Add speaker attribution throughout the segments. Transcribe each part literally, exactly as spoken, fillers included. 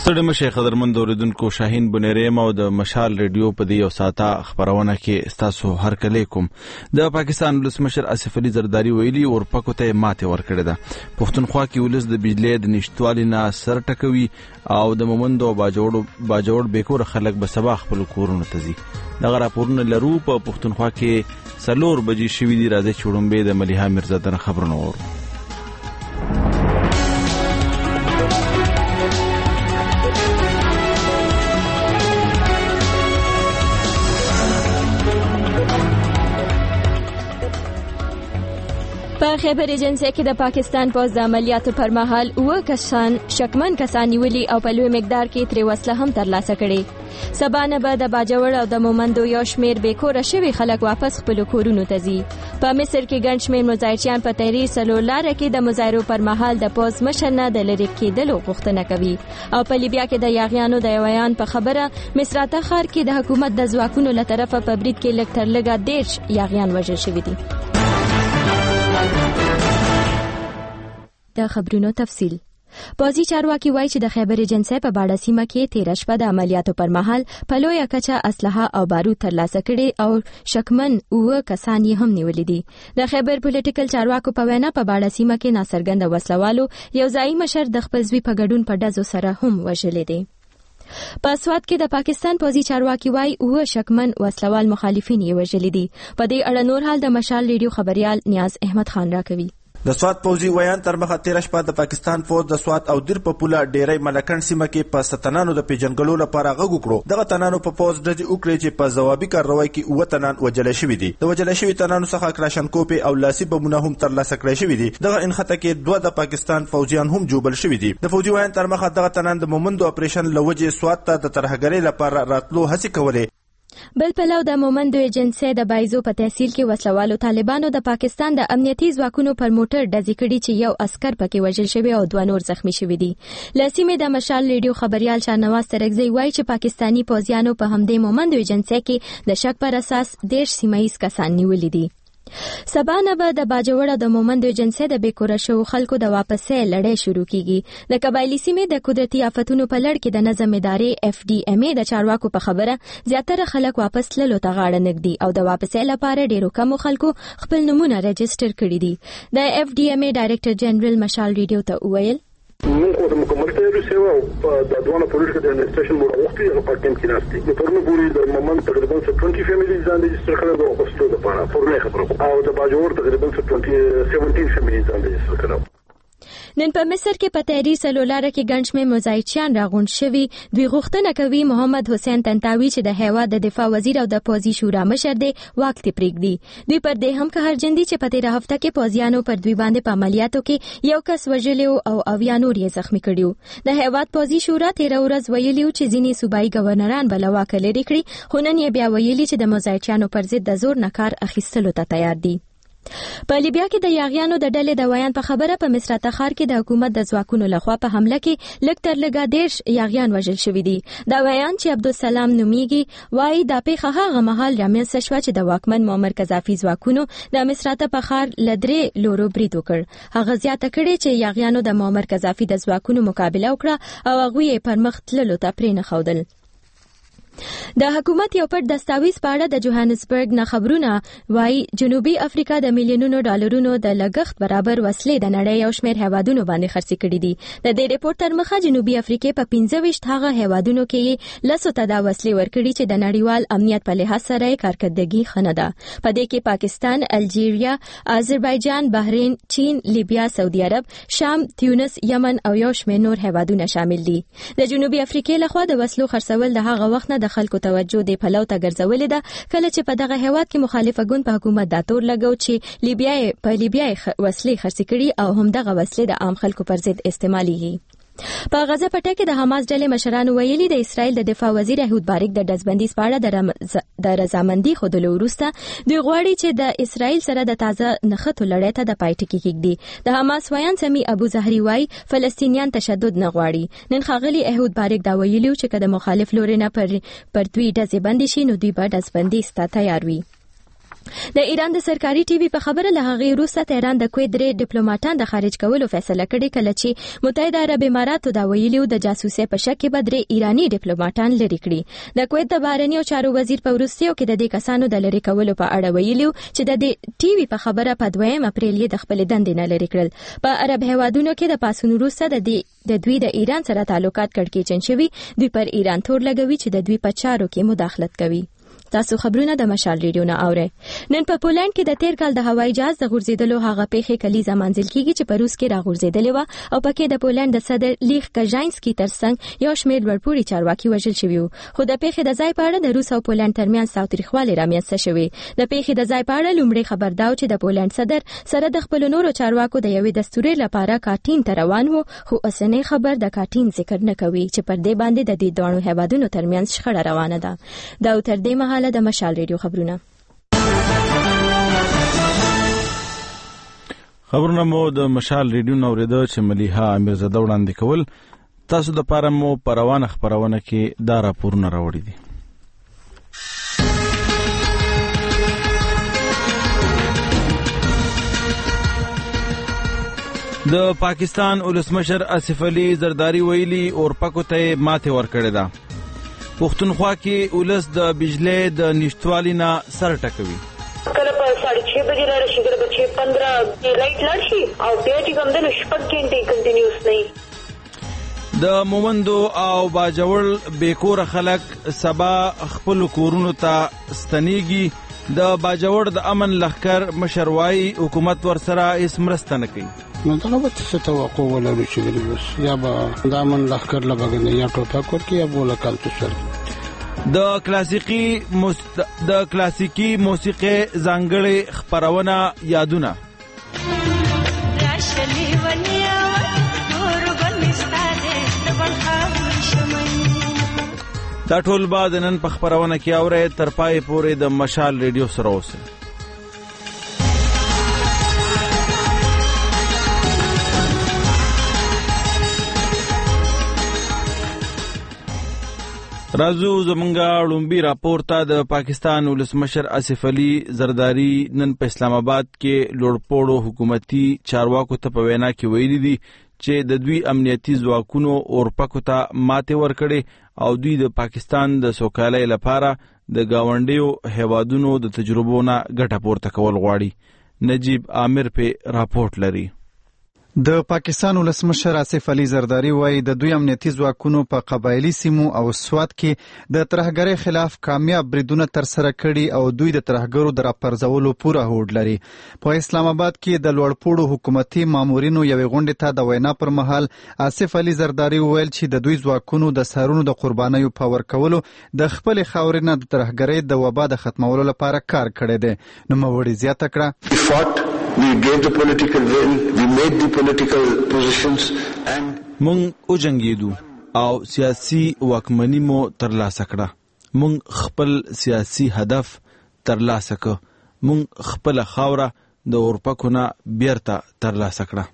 Speaker 1: ستړي مشه قدرمن اوریدونکو، شاهین بنيریم او د مشال ریډیو په دی یو ساعته خبرونه کې ستاسو هر کله کوم. د پاکستان ولسمشر آصف علي زرداری ویلي اورپکو ته ماته ورکړه ده. پښتونخوا کې ولس د بجلی د نشټوالي نه سر ټکوي او د مومندو باجوړ باجوړ بیکور خلک به سبا خپل کورونو ته ځي. دغه راپورونه لرو. په پښتونخوا کې سلور بجې شوې دي. راځي چوړمبه د مليحه مرزا د خبرونه ورو.
Speaker 2: په خیبر ایجنسی کې د پاکستان پوز د عملیاتو پر مهال اوه کسان شکمن کسان نیولي او په لوی مقدار کې ترې وسله هم ترلاسه کړې. سبا نه به د باجوړ او د مومندو یو شمېر بېکوره شوي خلک واپس خپلو کورونو ته ځي. په مصر کې ګڼ شمېر مظاهرچیان په تحریر څلور لاره کې د مظاهرو پر مهال د پوز مشر نه د لرې کېدلو غوښتنه کوي. او په لیبیا کې د یاغیانو د یویان په خبره مصراته ښار کې د حکومت د ځواکونو له طرفه په برید کې لږ تر لږه دېرش یاغیان وژل شوي دي. د خبرونو تفصیل. پوځي چارواکي وایي چې د خیبر ایجنسی په باډه سیمه کې تېره شپه د عملیاتو پر مهال په لویه کچه اسلحه او بارود ترلاسه کړي او شکمن اوه کسان یې هم نیولي دي. د خیبر پولیټیکل چارواکو په وینا په باډه سیمه کې ناڅرګنده وسلوالو یو ځایي مشر د خپل زوی په ګډون په ډزو سره هم وژلی دی. په سوات کې د پاکستان پوځي چارواکي وایي اوه شکمن وسلوال مخالفین یې وژلي دي. په دې اړه نور حال د مشال ریډیو خبريال نیاز احمد خان راکوي.
Speaker 3: د سوات پوځي ویان تر مخه تیره شپه د پاکستان فوج د سوات او دیر په پوله ډیری ملکن سیمه کې په ستنانو د پیژنګلو لپاره غږ وکړو. دغه تنانو په پوز ډزې وکړې چې په ځوابي کاروای کې اوه تنان وژل شوي دي. د وژل شوي تنانو څخه کلاشنکوپ او لاسي بمونه هم ترلاسه کړای شوي دي. دغه انخته کې دوه د پاکستان فوجیان هم جوبل شوي دي. د فوجي ویان تر مخه دغه تنان د مومندو اپریشن لوجې سوات ته د ترهګرۍ لپاره راتلو هڅې کولې.
Speaker 2: بل پلو د مومندو ایجنسی د بایزو په تحصیل کې وسلوالو طالبانو د پاکستان د امنیتي ځواکونو پر موټر ډزې کړي چې یو عسکر پکې وژل شوی او دوه نور زخمی شوي دي. له سیمې د مشال ریډیو خبريال شاهنواز ترکزی وایي چې پاکستاني پوځیانو په همدې مومندو ایجنسی کې د شک پر اساس دېرش سیمه ییز کسان نیولي دي. سبا نه به د باجوړ او د مومندو ایجنسی د بیکوره شوو خلکو د واپسې لړۍ شروع کیږي. د قبایلي سیمې د قدرتي آفتونو په لړ کې د نظم ادارې اف ډي ام ای د چارواکو په خبره زیاتره خلک واپس تللو ته غاړه نږدي او د واپسې لپاره ډیرو کمو خلکو خپل نمونه رجسټر کړي دي. د اف ډي ام ای ډایرکټر جنرال مشال ریډیو ته وویل
Speaker 4: موږ د مکمل تیاری سیوا او د دوه پولیسو د انویسټیشن بورډ وختي او پاکستان کې راستي د پرمو پوری د مومن تقریبا بیست فیملی ځان رجسټر کړو د اوسطو د پاره پرمه خبره او د باجوړ تقریبا سبعتر فیملی ځان رجسټر کړو.
Speaker 2: نن په مصر کې په تحریر سلولاره کې ګڼ شمېر مظاهرچیان راغونډ شوي. دوی غوښتنه کوي محمد حسین طنطاوي چې د هیواد د دفاع وزیر او د پوځي شورا مشر دی واک ته پرېږدي. دوی پر دې هم قهرجن دي چې په تېره هفته کې پوځیانو پر دوی باندې په عملیاتو کې یو کس وژلی او اویا نور یې زخمی کړي. د هیواد پوځي شورا تېره ورځ ویلي چې ځینې صوبایي ګورنران به له واکه لرې کړي، خو نن یې بیا ویلي چې د مظاهرچیانو پر ضد د زور نه کار اخیستلو ته تیار دي. په لیبیا کې د یاغیانو د ډلې د ویان په خبره په مصراته ښار کې د حکومت د ځواکونو لخوا په حمله کې لږ تر لږه دېرش یاغیان وژل شوي دي. دا ویان چې عبدالسلام نومیږي وایي دا پیښه هغه مهال رامنځته شوه چې د واکمن معمر قذافي ځواکونو د مصراته په ښار له درې لورو برید وکړ. هغه زیاته کړې چې یاغیانو د معمر قذافي د ځواکونو مقابله وکړه او هغوی یې پر مخ تللو ته پرېنښودل. د حکومت یو پټ دستاویز په اړه د جوهانسبرګ نه خبرونه وایي جنوبي افریقا د میلیونونو ډالرونو د لګښت برابر وسلې د نړۍ یو شمېر هیوادونو باندې خرڅې کړي دي. د دې ریپورت تر مخه جنوبي افریقا په پنځه ویشت هغه هیوادونو کې لسو ته دا وسلې ورکړي چې د نړیوال امنیت په لحاظ سره یې کارکردګي ښه نه ده. په دې کې پاکستان، الجیریا، آذربایجان، بحرین، چین، لیبیا، سعودي عرب، شام، تیونس، یمن او یو شمېر نور هیوادونه شامل دي. د جنوبي افریقا لخوا د وسلو خرڅول د هغه وخت نه د خلکو توجه د پلو ته ګرځولې ده کله چې په دغه هیواد کې مخالفه ګوند په حکومت دا تور لګو چې لیبیا په لیبیا وسلې خرڅې کړي او هم دغه وسلې د عام خلکو پر ضد استعمالېږي. په غزه پټه کې د حماس ډلې مشرانو ویلي د اسرائیل د دفاع وزیر احود بارک د ډزبندي په اړه د رضامندي ښودلو وروسته دوی غواړي چې د اسرائیل سره د تازه نښتو لړۍ ته د پای ټکی کېږدي. د حماس ویان سمی ابو زهري وایي فلسطینیان تشدد نه غواړي. نن ښاغلي احود بارک دا ویلي چې که د مخالف لوري نه پر پر دوی ډزې بندې شي نو دوی به ډزبندي ستا تیار وي. د ایران د سرکاري ټي وي په خبره له هغې وروسته تهران د کویت درې ډیپلوماټان د خارج کولو فیصله کړې کله چې متحده عرب اماراتو دا ویلي و د جاسوسۍ په شک کې به درې ایراني ډیپلوماټان لرې کړي. د کویت د بهرنیو چارو وزیر په وروستیو کې د دې کسانو د لرې کولو په اړه ویلي چې د دې ټي وي په خبره په دویم اپریل یې د خپلې دندې نه لرې کړل. په عرب هیوادونو کې د پاڅون وروسته د دې د دوی د ایران سره تعلقات کړکېچن شوي، دوی پر ایران تور لګوي چې د دوی په چارو کې مداخلت کوي. تاسو خبرونه د مشال ریډیو نه اورئ. نن په پولند کې د تیر کال د هوایي جهاز د غورځېدلو هغه پیښې کلیزه منځل کیږي چې په روس کې راغورځېدلې و او پکې د پولند د صدر لیخ کاژاینسکي ترڅنګ یو شمېر لوړپوړي چارواکي وژل شوي وو. خو د پیښې د ځای په اړه د روس او پولند ترمنځ تاوتریخوالی رامنځته شوی. د پیښې د ځای په اړه لومړی خبر دا و چې د پولند صدر سره د خپلو نورو چارواکو د یوې دستورې لپاره کاټین ته روان و، خو اوسنی خبر د کاټین ذکر نه کوي چې پر دې باندې د دې دوه هیوادونو ترمنځ شخړه روانه ده. دا تر دې مهاله د مشال ریډیو خبرونه
Speaker 1: خبرونه مو د مشال ریډیو نو ورېده چې ملیحه امیرزاده وړاندې کول. تاسو د پاره مو پروانه خبرونه کې دا راپورونه راوړي دي. د پاکستان ولسمشر آصف علي زرداری ویلي اورپکو ته ماته ورکړه ده. پښتونخوا کې ولس د بجلی د نشټوالي نه سر ټکوي.
Speaker 5: کله په ساڑھے چھ بجې راشي، کله په چھ پندرہ لایټ لاړ شي او بیا چې کوم د شپږ غنټې کنټینیوس نه.
Speaker 1: د مومندو او باجوړ بیکور خلک سبا خپل کورونو ته ستنیږي. د باجوړ د امن لخر مشروعي حکومت ورسره هیڅ مرسته نه کوي.
Speaker 6: نو دا به څه توقع ولرو چې بس یا به د امن لخر لبګنه یا ټوپک ورکړي یا بوله کالتو سره.
Speaker 1: د کلاسیکی مست... د کلاسیکی موسیقي ځانګړې خبرونه یادونه دا ټول بعد نن په خبرونه کې اورئ. تر پای پورې د مشال ریډیو سره اوسئ. رازو زمونږه لومبي راپورته. د پاکستان ولسمشر آصف علي زرداری نن په اسلام آباد کې لوړپوړو حکومتي چارواکو ته په وینا کې ویلي دي چې د دوی امنیتي ځواکونو اورپکو ته ماته ورکړي او دوی د پاکستان د سوکالۍ لپاره د گاونډیو هیوادونو د تجربو نه ګټه پورته کول غواړي. نجیب عامر په راپورټ لري.
Speaker 7: د پاکستان ولسمشر آصف علي زرداری وایي د دوی امنیتي ځواکونو په قبایلي سیمو او سوات کې د ترهګرۍ خلاف کامیاب بریدونه ترسره کړي او دوی د ترهګرو د راپرځولو پوره هوډ لري. په اسلام آباد کې د لوړپوړو حکومتي مامورینو یوې غونډې ته د وینا پر مهال آصف علي زرداری وویل چې د دوی ځواکونو د سرونو د قربانیو په ورکولو د خپلې خاورې نه د ترهګرۍ د وبا د ختمولو لپاره کار کړی دی. نوموړي زیاته کړه
Speaker 8: We gave the political will, we made the political positions and
Speaker 1: مونږ وجنګیدو او سیاسي واکمني مو ترلاسه کړه. مونږ خپل سیاسي هدف ترلاسه کړ. مونږ خپل خاوره د اورپکو نه بیرته ترلاسه کړه.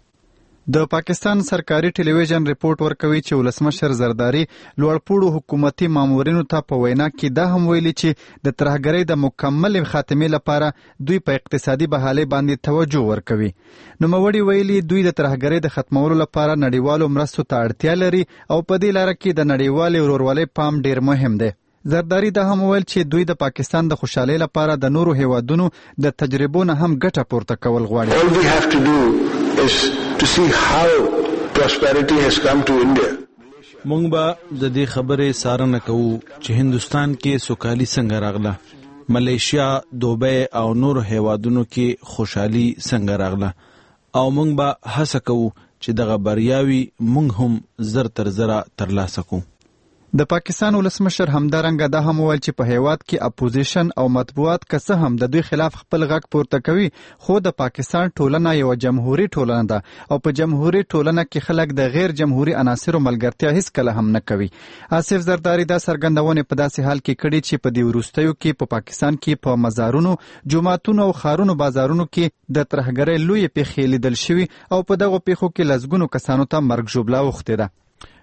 Speaker 7: د پاکستان سرکاري ټلویزیون ریپورت ورکوي چې ولسمشر زرداری لوړپوړو حکومتي مامورینو ته په وینا کې دا هم ویلي چې د ترهګرۍ د مکمل خاتمې لپاره دوی په اقتصادي بحالۍ باندې توجه ورکوي. نوموړي ویلي دوی د ترهګرۍ د ختمولو لپاره نړیوالو مرستو ته اړتیا لري او په دې لاره کې د نړیوالې ورورولۍ پام ډیر مهم دی. زرداری دا هم ویل چې دوی د پاکستان د خوشحالۍ لپاره د نورو هیوادونو د تجربو نه هم ګټه پورته کول غواړي.
Speaker 8: all we have to do is to see how prosperity has come to India.
Speaker 1: مونږ به د دې خبرې څارنه کوو چې هندوستان کې سوکالي څنګه راغله، ملیشیا، دوبۍ او نور هیوادونو کې خوشحالي څنګه راغله او مونږ به هڅه کوو چې دغه بریاوي مونږ هم زر تر زره ترلاسه کوو.
Speaker 7: د پاکستان ولسمشر همدارنګه دا هم وویل چې په هیواد کې اپوزیشن او مطبوعات که څه هم د دوی خلاف خپل غږ پورته کوي، خو د پاکستان ټولنه یو جمهوری ټولنه ده او په جمهوری ټولنه کې خلک د غیر جمهوری عناصرو ملګرتیا هیڅ کله هم نه کوي. آصف زرداری دا څرګندونه په داسې حال کې کړي چې په دې وروستیو کې په پاکستان کې په مزارونو، جوماتونو او ښارونو بازارونو کې د ترهګرۍ لویې پیښې لیدل شوي او په دغو پیښو کې لسګونو کسانو ته مرګ ژوبله اوښتې ده.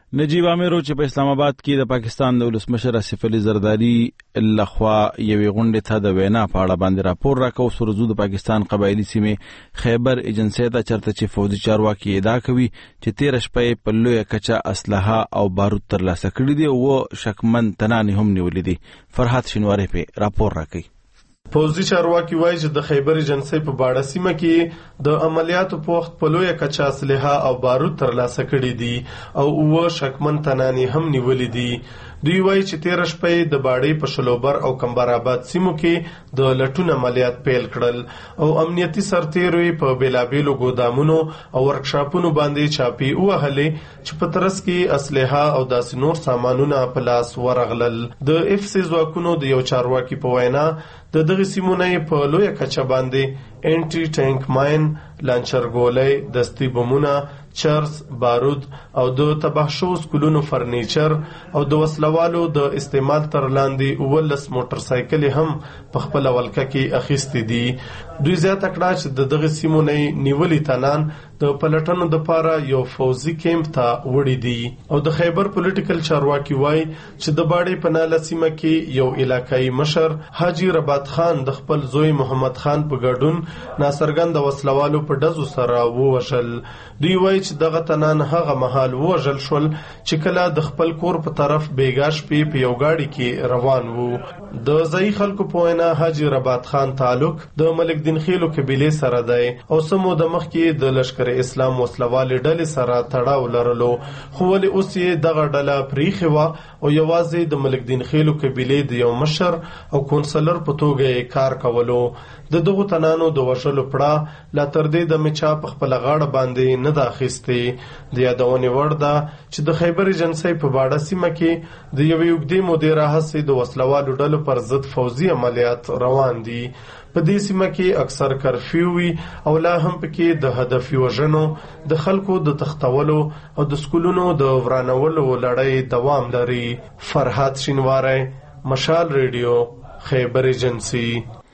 Speaker 1: نجیب آمرو چې په اسلام آباد کې د پاکستان د ولسمشر آصف علي زرداري لخوا یوې غونډې ته د وینا په اړه باندې راپور راکوي. سرزو د پاکستان قبایلی سیمې خیبر ایجنسی ته چرته چې فوجي چارواکي ادعا کوي چې تیر شپه په لویه کچه اسلحه او بارود ترلاسه کړي دي او شکمن تنان هم نیولې دي. فرحات شینواری په راپور راکوي.
Speaker 9: پوځي چارواکي وایي چې د خیبر ایجنسی په باړه سیمه کې د عملیاتو په وخت په لویه کچه اسلحه او بارود ترلاسه کړي دي او اوه شکمن تنانې هم نیولې دي. دوی وایي چې تیر شپه د باړې په شلوبر او کمبر آباد سیمو کې د لټون عملیات پیل کړل او امنیتي سرتیرو په بیلابیلو ګودامونو او ورکشاپونو باندې چاپی وهلې چې په ترڅ کې اسلحه او داسې نور سامانونه په لاس ورغلل. د اف سی ځواکونو د یو چارواکي په وینا د دغه سیمونه په لویه کچه باندې انټي ټانک ماین، لانچر ګولۍ، دستي بمونه، چرس، بارود او د تباه شو سکولونو فرنیچر او د وسلوالو د استعمال تر لاندې ولس موټر سایکل هم په خپل ولکه کې اخیستې دي. دوی زیاته کړه چې د دغه سیمونه نیولې تنان د پلټنو د پاره یو فوزي کیمپ ته وړي دي. او د خیبر پولیټیکل چارواکي وایي چې د باړې په ناله سیمه کې یو علاقايي مشر حاجی رباط خان د خپل زوی محمد خان په ګډون ناصرګند وسلوالو په ډزو سره ووژل. دوی وایي چې دغه تنان هغه مهال ووژل شول چې کله د خپل کور په طرف بیګا شپې په یو گاډي کې روان وو. د ځای خلکو په وینا حاجی رباط خان تعلق د ملک دین خیلو قبیله سره دی او سمو د مخ کې د لشکر اسلام وسلوالې ډلې سره تړاو لرلو، خو ولې اوس یې دغه ډله پریښې وه او یوازې د ملک دین خیلو قبیلې د یو مشر او کونسلر په توګه یې کار کولو. د دغو تنانو د وژلو پړه لا تر دې د مچا په خپله غاړه باندې نه ده اخیستې. د یادونې وړ ده چې د خیبر ایجنسی په باړه سیمه کې د یوې اوږدې مودې راهیسې د وسلوالو ډلو پر ضد فوزي عملیات روان دي. په دې سیمه کې اکثر کرفیو وي او لا هم پکې د هدفي وژنو، د خلکو د تختولو او د سکولونو د ورانولو لړۍ دوام لري. فرحات شینواری، مشال ریډیو، خیبر ایجنسی.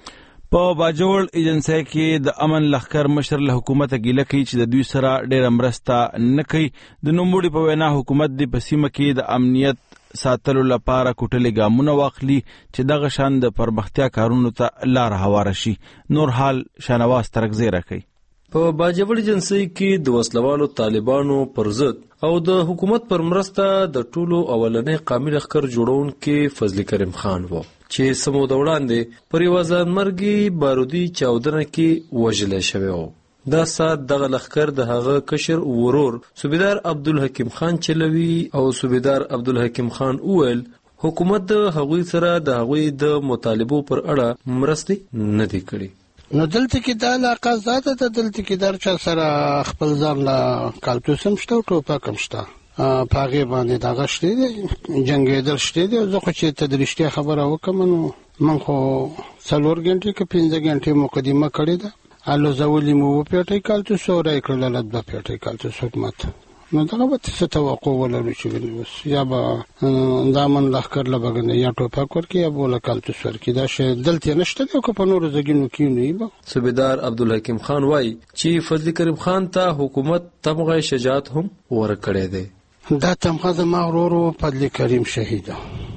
Speaker 1: په باجوړ ایجنسی کې د امن لښکر مشر له حکومت ګیله کوي چې د دوی سره ډېره مرسته نه کوي. د نوموړي په وینا حکومت د په سیمه کې د امنیت ساتلو لپاره کوټلې ګامونه واخلي چې دغه شان د پرمختیا کارونو ته لار هواره شي. نور حال شانواز ترکزی راکوي.
Speaker 10: په باجوړ ایجنسی کې د وسلوالو طالبانو پر ضد او د حکومت پر مرسته د ټولو اولنې قومي لښکر جوړونکي فضل کریم خان وو چې سمو د وړاندې پر یوه ځانمرګي بارودي چاودنه کې وژلی شوی و. دا سات دغه لښکر د هغه کشر ورور صوبیدار عبدالحکیم خان چلوي او صوبیدار عبدالحکیم خان وویل حکومت د هغوی سره د هغوی د مطالبو پر اړه مرستې نه دي کړي.
Speaker 6: نو دلته کې دا علاقه ذاته ته دلته کې در چا سره خپل ځان لا کالتوس هم شته او ټوپک هم شته په هغې باندې دغه شته دي جنګېدل شته دي. زه خو چې ته د رښتیا خبره وکړم نو من خو څلور ګنټې که پنځه ګنټې مقدمه کړې ده. الوزولي مو وپیټی کالتوس او رای کړل له دوه پیټی کالتوس حکومت. نو دغه به څه توقع ولرو چې اوس یا به دا من لښکر له بګنې یا ټوپک ورکړي یا به له کالتوس ورکړي. دا شی دلته نشته دی او که په نورو ځایونو کې نه وي به.
Speaker 10: صوبیدار عبدالحکیم خان وایي چې فضل کریم خان ته حکومت تمغه شجاعت هم ورکړی دی.
Speaker 6: دا تمغه زما ورور فضل کریم شهید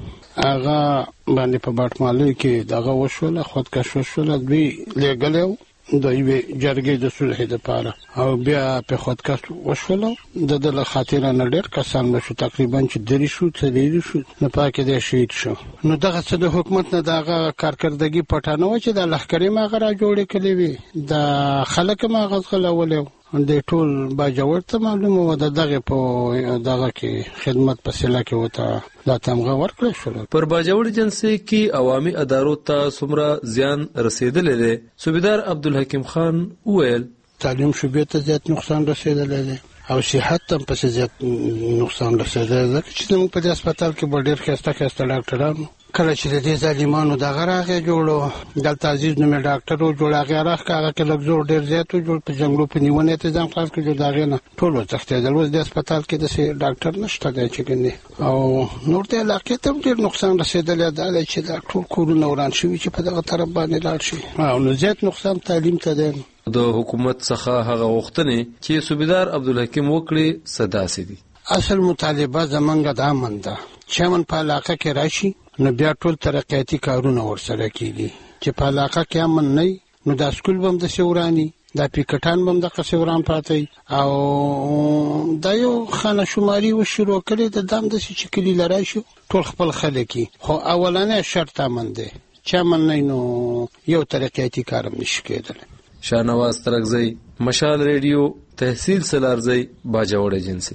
Speaker 6: هغه باندې په باټمالۍ کې دغه وشوله خودکش وشوله. دوی لېږلی و د یوې جرګې د صلحې دپاره او بیا په خودکش وشوله. د ده له خاطره نه ډېر کسان مړه شو، تقریبا چې درې شو څلېرې شو، نو په کې دی شهید شو. نو دغه څه د حکومت نه د هغه کارکردګي پټه نه وه چې دا لښکرې م هغه را جوړې کړې وي، د خلک م هغه ځغلولی و. د ټول باجوړ ته معلومه وه د دغې په دغه کې خدمت په سله کې ورته دا تمغه ورکړی شوله.
Speaker 10: پر باجوړ ایجنسۍ کې عوامي ادارو ته څومره زیان رسېدلی دی صوبیدار عبدالحکیم خان وویل
Speaker 6: تعلیم شعبې ته زیات نقصان رسېدلی دی او صحت ته هم پسې زیات نقصان رسېدلی دی ځکه چې زموږ په دې هسپتال کې به ډېر ښایسته ښایسته ډاکټران کله چې د دې ظالمانو دغه راغی جوړ دلته عزیز نومې ډاکټر و جوړ هغې راغ که هغه کې لږ زور ډېر زیات و جوړ په جنګلو په نیونه یې ته ځان خلاص کړ جوړ د هغې نه ټول وتښتېدل. اوس دې هسپتال کې داسې ډاکټر نشته دی چې ګنې او نور دې علاقې ته هم ډېر نقصان رسېدلی دا دی چې دا ټول کورونه وران شوي چې په دغه طرف باندې لاړ شي او نو زیات نقصان تعلیم ته دی.
Speaker 10: د حکومت څخه هغه غوښتنې چې صوبیدار عبدالحکیم وکړي څه داسې دي.
Speaker 6: اصل مطالبه زمونږ د امن ده چې امن په علاقه کې راشي نو بیا ټول ترقیاتي کارونه ورسره کیږي. چې په علاقه کې امن نه نو د سکول بم د سورانی دا پیکټان بم د قصوران پاتې او دا یو خانه شماري و شروع کړي د دام د شکلی لرای شو ټول خپل خلک خو اولانه شرط امن ده چې امن نه نو یو ترقیاتي کارم نشي کېدل.
Speaker 10: شاهنواز ترکزی، مشال ریډیو، تحصیل سلارزی، باجوړ ایجنسی.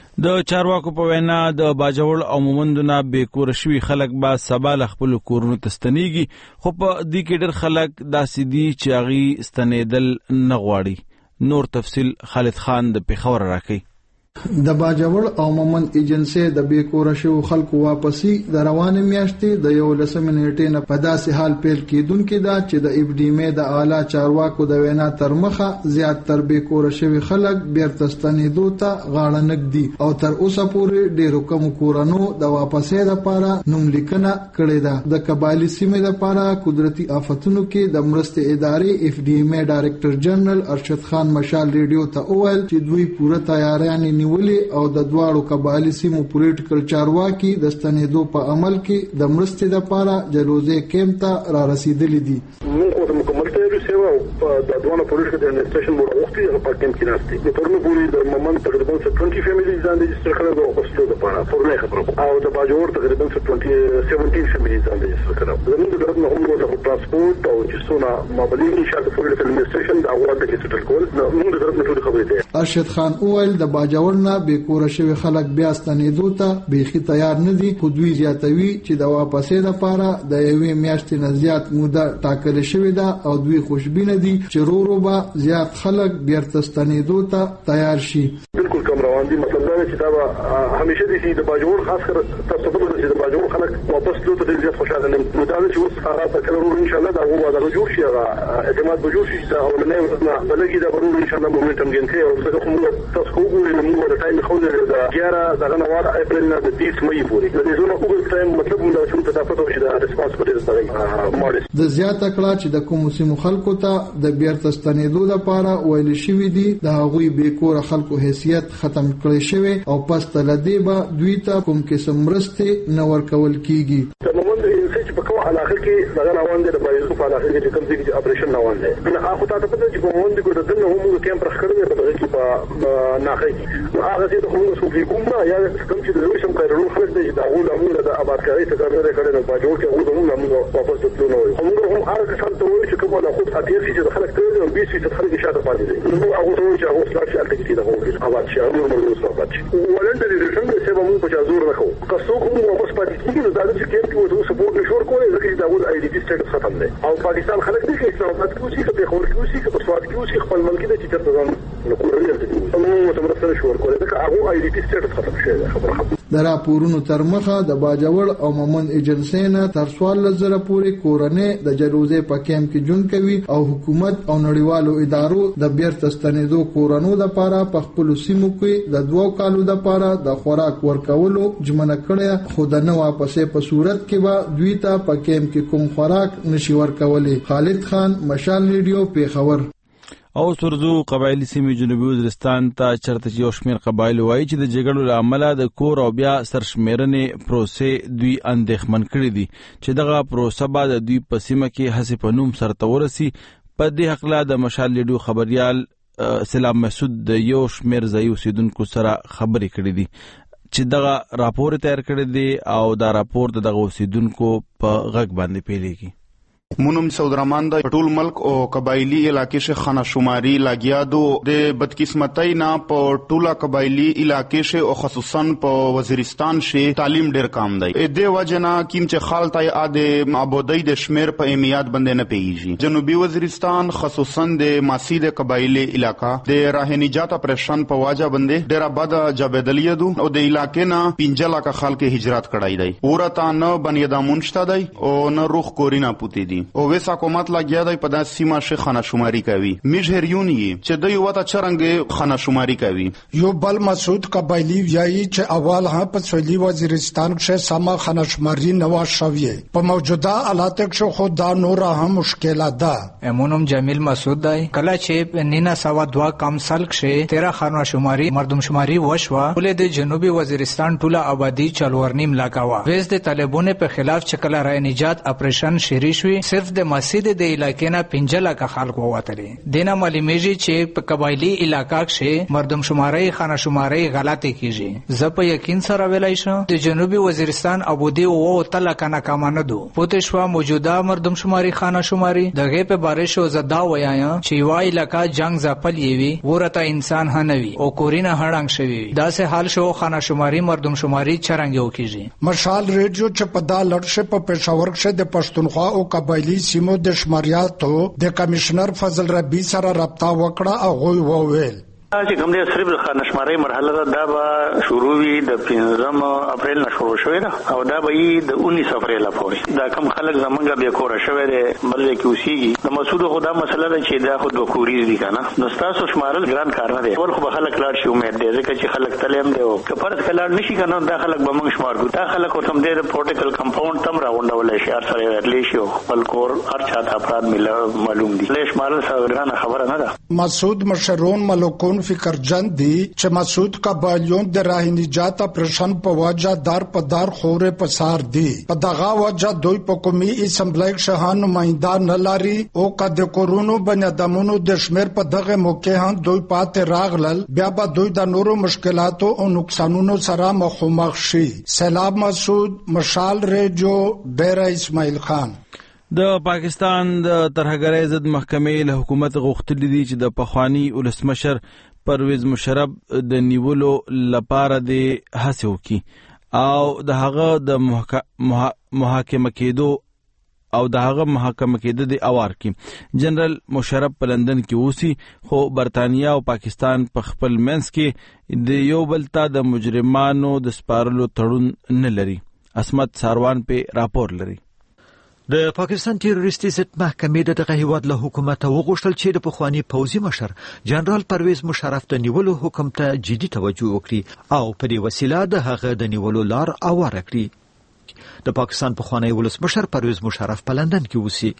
Speaker 1: د چارواکو په وینا د باجوړ او مومندونه بې کور شوي خلک به سبا له خپلو کورونو ته ستنېږي، خو په دې کې ډېر خلک داسې دي چې هغوی ستنېدل نه غواړي. نور تفصیل خالد خان د پېښور راکوي.
Speaker 11: د باجوړ او مومند ایجنسی د بې کوره شوو خلکو واپسی د روانې میاشتې د یولسمې نیټې نه په داسې حال پیل کېدونکې ده چې د اف ډي مې د اعلی چارواکو د وینا تر مخه زیات تر بې کوره شوي خلک بیرته ستنېدو ته غاړه نږدي او تر اوسه پورې ډېرو کمو کورنو د واپسۍ لپاره نوملیکنه کړې ده. د قبایلي سیمې لپاره قدرتي آفتونو کې د مرستې ادارې اف ډي مې ډایرکټر جنرال ارشد خان مشال ریډیو ته وویل چې دوی پوره تیاریانې نیولې او د دواړو قبایلي سیمو پولیټیکل چارواکي د ستنېدو په عمل کې د مرستې لپاره جلوزې کیمپ ته را رسیدلي دي.
Speaker 4: موږ د مکمل تیاری سیوا د دوه پولیټیکل اډمنسټریشن بورډ وختي په کیمپ کې ناشته د ترنو پوری د مومن تقریبا بیست فیملی ځان ريجستر کړل او پښتو د پاره فورنه خبره او د باجوړ تقریبا سبعطر فیملی ځان ريجستر کړل. زموږ د راتنه هم د ترانسپورت او جسونه مابلین انشاء پولیټیکل اډمنسټریشن د اول د کیسټل کول نو موږ د راتنه ټول خبرې ده.
Speaker 11: ارشد خان اویل د باجوړ نه بې کوره شوي خلک بیا ستنېدو ته بیخي تیار نه دي، خو دوی زیاتوي چې د واپسۍ لپاره د یوې میاشتې نه زیات موده ټاکلې شوې ده او دوی خوشبینه دي چې ورو ورو به زیات خلک بیرته ستنېدو ته تیار شي.
Speaker 4: بالکل کم روان دي. مطلب دا چې دا به همیشه دي چې د باجوړ خاص کر تاسو په دې چې د باجوړ خلک واپس تلو ته ډېر زیات خوشاله دي. نو دا چې اوس هغه په کلو ان شاء الله دا هو دا جوړ شي، هغه اعتماد به جوړ شي دا اولنې ورځ بلکې دا ورو ان شاء الله مومنټم ګنته او څه کوم تاسو کوی نو موږ د ټایم خو د ګیارا دغه نوار اپریل نه د بیس مې پورې د دې زونه وګورئ ټایم مطلب دا چې تاسو په توګه د ریسپانس په دې سره ماډل
Speaker 11: د زیاته کړه چې د کوم سیمو خلکو ته د بیرته ستنېدو لپاره ویل شوی دي د هغوی بې کوره خلکو حیثیت ختم کړی شوی او پس تل دې به دوی ته کوم قسم مرستې نه ورکول کیږي.
Speaker 4: تماماً چې په کومه علاقه کې دغه روان دي د بایزو په علاقه کې کوم ځای کې اپریشن روان دي نو هغه ته په دې چې کوم وند کو د دنه هم کیمپ راخړل په دغه کې په ناخې نو هغه چې د کوم څه په کومه یا کوم چې د لوي سم کارونو خلک دي دا غول امور د آبادکاري ته کارونه کړي نو باجوړ کې غول امور موږ واپس تلو نو موږ هم هغه څه ته وایو چې کومه د خود اتیا چې د خلک ته او بي سي ته خلک شاته پاتې دي نو هغه ته چې هغه سلاټ شاته کې دا غول آباد شي او موږ نو آباد شي ولنت دې څنګه چې موږ په جازور نه کوو که څوک موږ واپس پاتې کیږي نو دا چې کېم کې وو سپورټ نشور کوي ځکه چې دا ول آی ډي پی سټیټس ختم دی او پاکستان خلک دي چې اسلام آباد کې اوسې په خور کې اوسې په سواد کې اوسې خپل ملک دي چې تر ځان نو کورنۍ دي موږ ته مرسته نشور کوي ځکه هغه آی ډي پی سټیټس ختم شوی خبره
Speaker 11: د راپورونو تر مخه د باجوړ او مومند ایجنسی نه تر څوار لزره پورې کورنۍ د جلوزې په کیمپ کې جون کوي او حکومت او نړیوالو ادارو د بیرته ستنېدو کورنو لپاره په خپل سیمو کې د دوو کالو لپاره د خوراک ورکولو ژمنه کړې، خو د نه واپسې په صورت کې به دوی ته په کیمپ کې کوم خوراک نشي ورکولې. خالد خان، مشال ریډیو، پېښور.
Speaker 1: او سرزو قبایلی سیمې جنوبي وزیرستان ته چرته چې یو شمېر قبایل وایي چې د جګړو له امله د کور او بیا سرشمېرنې پروسې دوی اندېښمن کړي دي چې دغه پروسه به د دوی په سیمه کې هسې په نوم سرته ورسي. په دې هکله د مشال ریډیو خبریال سلام مسعود د یو شمېر ځایي اوسېدونکو سره خبرې کړې دي چې دغه راپور تیار کړی دی او دا راپور د دغه اوسېدونکو په غږ باندې پیلېږي.
Speaker 12: مونم سودرمان د ټول ملک او قبایلی علاقې شه خانه شماري لاګیادو د بدقسمتۍ نه په ټوله قبایلی علاقې شه او خصوصا په وزیرستان شه تعلیم ډیر کم دی. د وجنا کیم چې خالتای اده معبودی د شمیر په اهمیت باندې نه پیږي. جنوبي وزیرستان خصوصا د ماسید قبایلی علاقہ د راه نجات اپریشن په واجه باندې ډیر بد جابدلیدو او د علاقې نه پنځه لک خلک هجرت کړای دی. اورته نه بنیادامون شته دی او نه روخ کورینا پوتی دی. او وس حکومت لګیا دی په داسې سیمه شي خانه شماري کوي میجهریون یې چې د یو وته چرنګ خانه شماري کوي.
Speaker 13: یو بل مسعود قبایلی وایي چې اول ها په سویلي وزیرستان کې سما خانه شماري نوا شوی په موجوده حالات کې خو دا نور هم مشکله ده.
Speaker 14: امونم جمیل مسعود دی کله چې نینا سوا دوا کم سال کې تیرا خانه شماري مردم شماري وشوه ولې د جنوبي وزیرستان ټوله آبادی چلورنیم لګاوه. ویز د طالبانو په خلاف چې کله رای نجات اپریشن شری شوی صرف د مسجد د علاقې نه پنځه لک خلک ووتل. دینه معلومیږي چې په قبایلی علاقہ کې مردم شماري خانه شماري غلطي کیږي. زه په یقین سره ویلای شم د جنوبي وزیرستان آبادی او تل کنه کمانه دو پوتشوا موجوده مردم شماري خانه شماري دغه په بارش او زدا ویایا چې وای لکه جنگ زپل یوي ورته انسان هنوي او کورینه هړنګ شوی دا سه حال شو خانه شماري مردم شماري چرنګ یو کیږي.
Speaker 13: مشال ریډیو چې په دا لړشه په پېښور کې د پښتونخوا او قبایلی سیمو د شماریاتو د کمشنر فضل ربی سره رابطه وکړه او غوي وویل
Speaker 15: چې کوم د صرف خانه شماري مرحله دا به شروع وي د پنځم اپریل نه شروع شوې ده او دا به یې د اونیس اپریل پورې دا کوم خلک زمونږ بیا کور شوی دی بلې کې اوسېږي د مسعود خدا مسله ده چې دا خود وکوري دي کنه نو تاسو شمارل ګران کار نه دی ول خو به خلک لاړ شي امید دی ځکه چې خلک تلم دی او کفرت کلاړ نشي کنه دا خلک به موږ شمار کوو دا خلک او تم د پروتوکول کمپاوند تم راوندول شي هر سره ورلې شي بل کور هر چاته افراد معلوم دي له شمارل سره ګران خبره نه ده.
Speaker 13: مسعود مشرون ملکون فکر جن دی چې مسعود قبایلیون د راه نجات اپریشن په وجه دار په دار خورې پسار دی په دغه وجه دوی په قومي اسمبلی شهان نمائنده نه لري او کده کورونو بنیادمونو د شمیر په دغه موقع هم دوی پاتې راغلل بیا به دوی د نورو مشکلاتو او نقصانونو سره مخامخ شي. سیلاب مسعود مشال ریډیو ډیره اسماعیل خان.
Speaker 1: د پاکستان د ترهګرۍ ضد محکمې له حکومت غوښتلي دي چې د پخوانی ولسمشر پرویز مشرف د نیولو لپاره د هڅې وکړي او د هغه د محاکمه کېدو او د هغه محاکمه کېدو د اوار کې جنرال مشرف په لندن کې اوسي خو برتانیا او پاکستان په خپل منځ کې د یو بل ته د مجرمانو د سپارلو تړون نه لري. اسمت ساروان په راپور لري.
Speaker 16: د پاکستان تیروریستي ضد محکمې دغه هیواد له حکومت وغوښتل چې د پخوانی پوځي مشر جنرال پرویز مشرف د نیولو حکم ته جدي توجه وکړي او په دې وسیله د هغه د نیولو لار اواره کړي. د پاکستان پخوانی ولسمشر پرویز مشرف په لندن کې اوسي.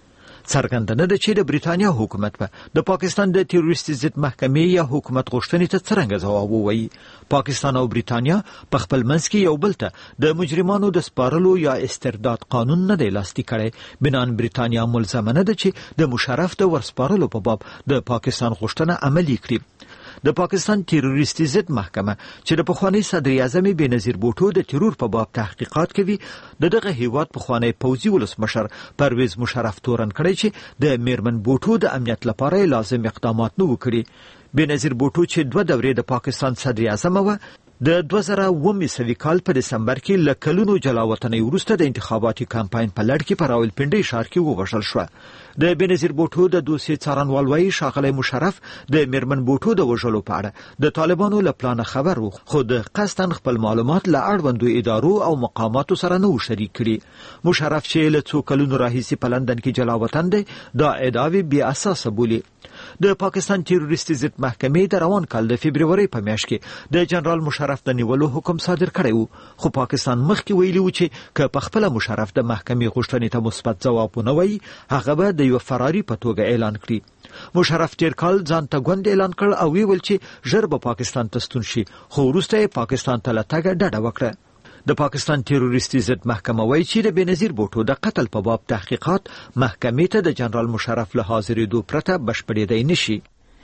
Speaker 16: څرګنده ده چې د بریتانیا حکومت په د پاکستان د تیروریستي ضد محکمې یا حکومت غوښتنې ته څرنګه ځواب ووایي. پاکستان او بریتانیا په خپل منځ کې یو بل ته د مجرمانو د سپارلو یا استرداد قانون نه دی لاسلیک کړی. بنان بریتانیا ملزمه نه ده چې د مشرف د ورسپارلو په باب د پاکستان غوښتنه عملي کړي. د پاکستان تیروریستي ضد محکمه چې د پخوانی صدر اعظم بېنظیر بوټو د تیرور په باب تحقیقات کوي د دغه هیواد پخوانی پوځي ولسمشر پرویز مشرف تورن کړی چې د میرمن بوټو د امنیت لپاره لازم اقدامات نه وکړي. بېنظیر بوټو چې دوه دورې د پاکستان صدر اعظم و د دوه زره اووه میسوي کال په دسمبر کې له کلونو جلاوطنۍ وروسته د انتخاباتي کمپاین په لړ کې په راولپنډۍ ښار کې ووژل شوه. د بېنظیر بوټو د دوسیې څارنوال وایي ښاغلی مشرف د میرمن بوټو د وژلو په اړه د طالبانو له پلانه خبر و خو د قصداً خپل معلومات له اړوندو ادارو او مقاماتو سره نه و شریک کړي. مشرف چې له څو کلونو راهیسې په لندن کې جلاوطن دی دا ادعاوې بې اساسه بولي. د پاکستان تیروریستي ضد محکمې د روان کال د فبرورۍ په میاشت کې د جنرال مشرف د نیولو حکم صادر کړی و خو پاکستان مخکې ویلي و چې که په خپله مشرف د محکمې غوښتنې ته مثبت ځواب ونه وایي هغه به د یو فراري په توګه اعلان کړي. مشرف تیر کال ځان ته ګوند اعلان کړ او ویل چې ژر به پاکستان ته ستون شي خو وروسته یې پاکستان ته له تګه ډډه وکړه. د پاکستان تیروریستي ضد محکمه وایي چې د بېنظیر بوټو د قتل په باب تحقیقات محکمې ته د جنرال مشرف له حاضرېدو پرته بشپړېدی نشي.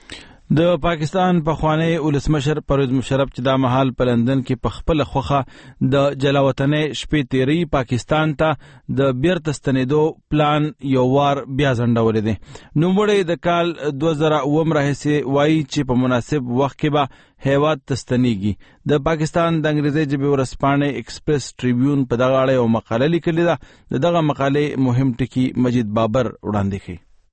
Speaker 1: د پاکستان پخوانی ولسمشر پرویز مشرف چې دا مهال په لندن کې په خپل خوخه د جلاوطنۍ شپې تیری پاکستان ته د بیرته ستنېدو پلان یو وار بیا ځنډولی دی. نوموړی د کال دوه زره اووم راهیسې وایي چې په مناسب وخت کې به هیواد ته ستنېږي. د پاکستان د انګریزي ژبې ورځپاڼې ایکسپریس ټریبیون په دغه اړه یو مقاله لیکلې ده. د دغه مقالې مهم ټکي مجید بابر وړاندې کوي.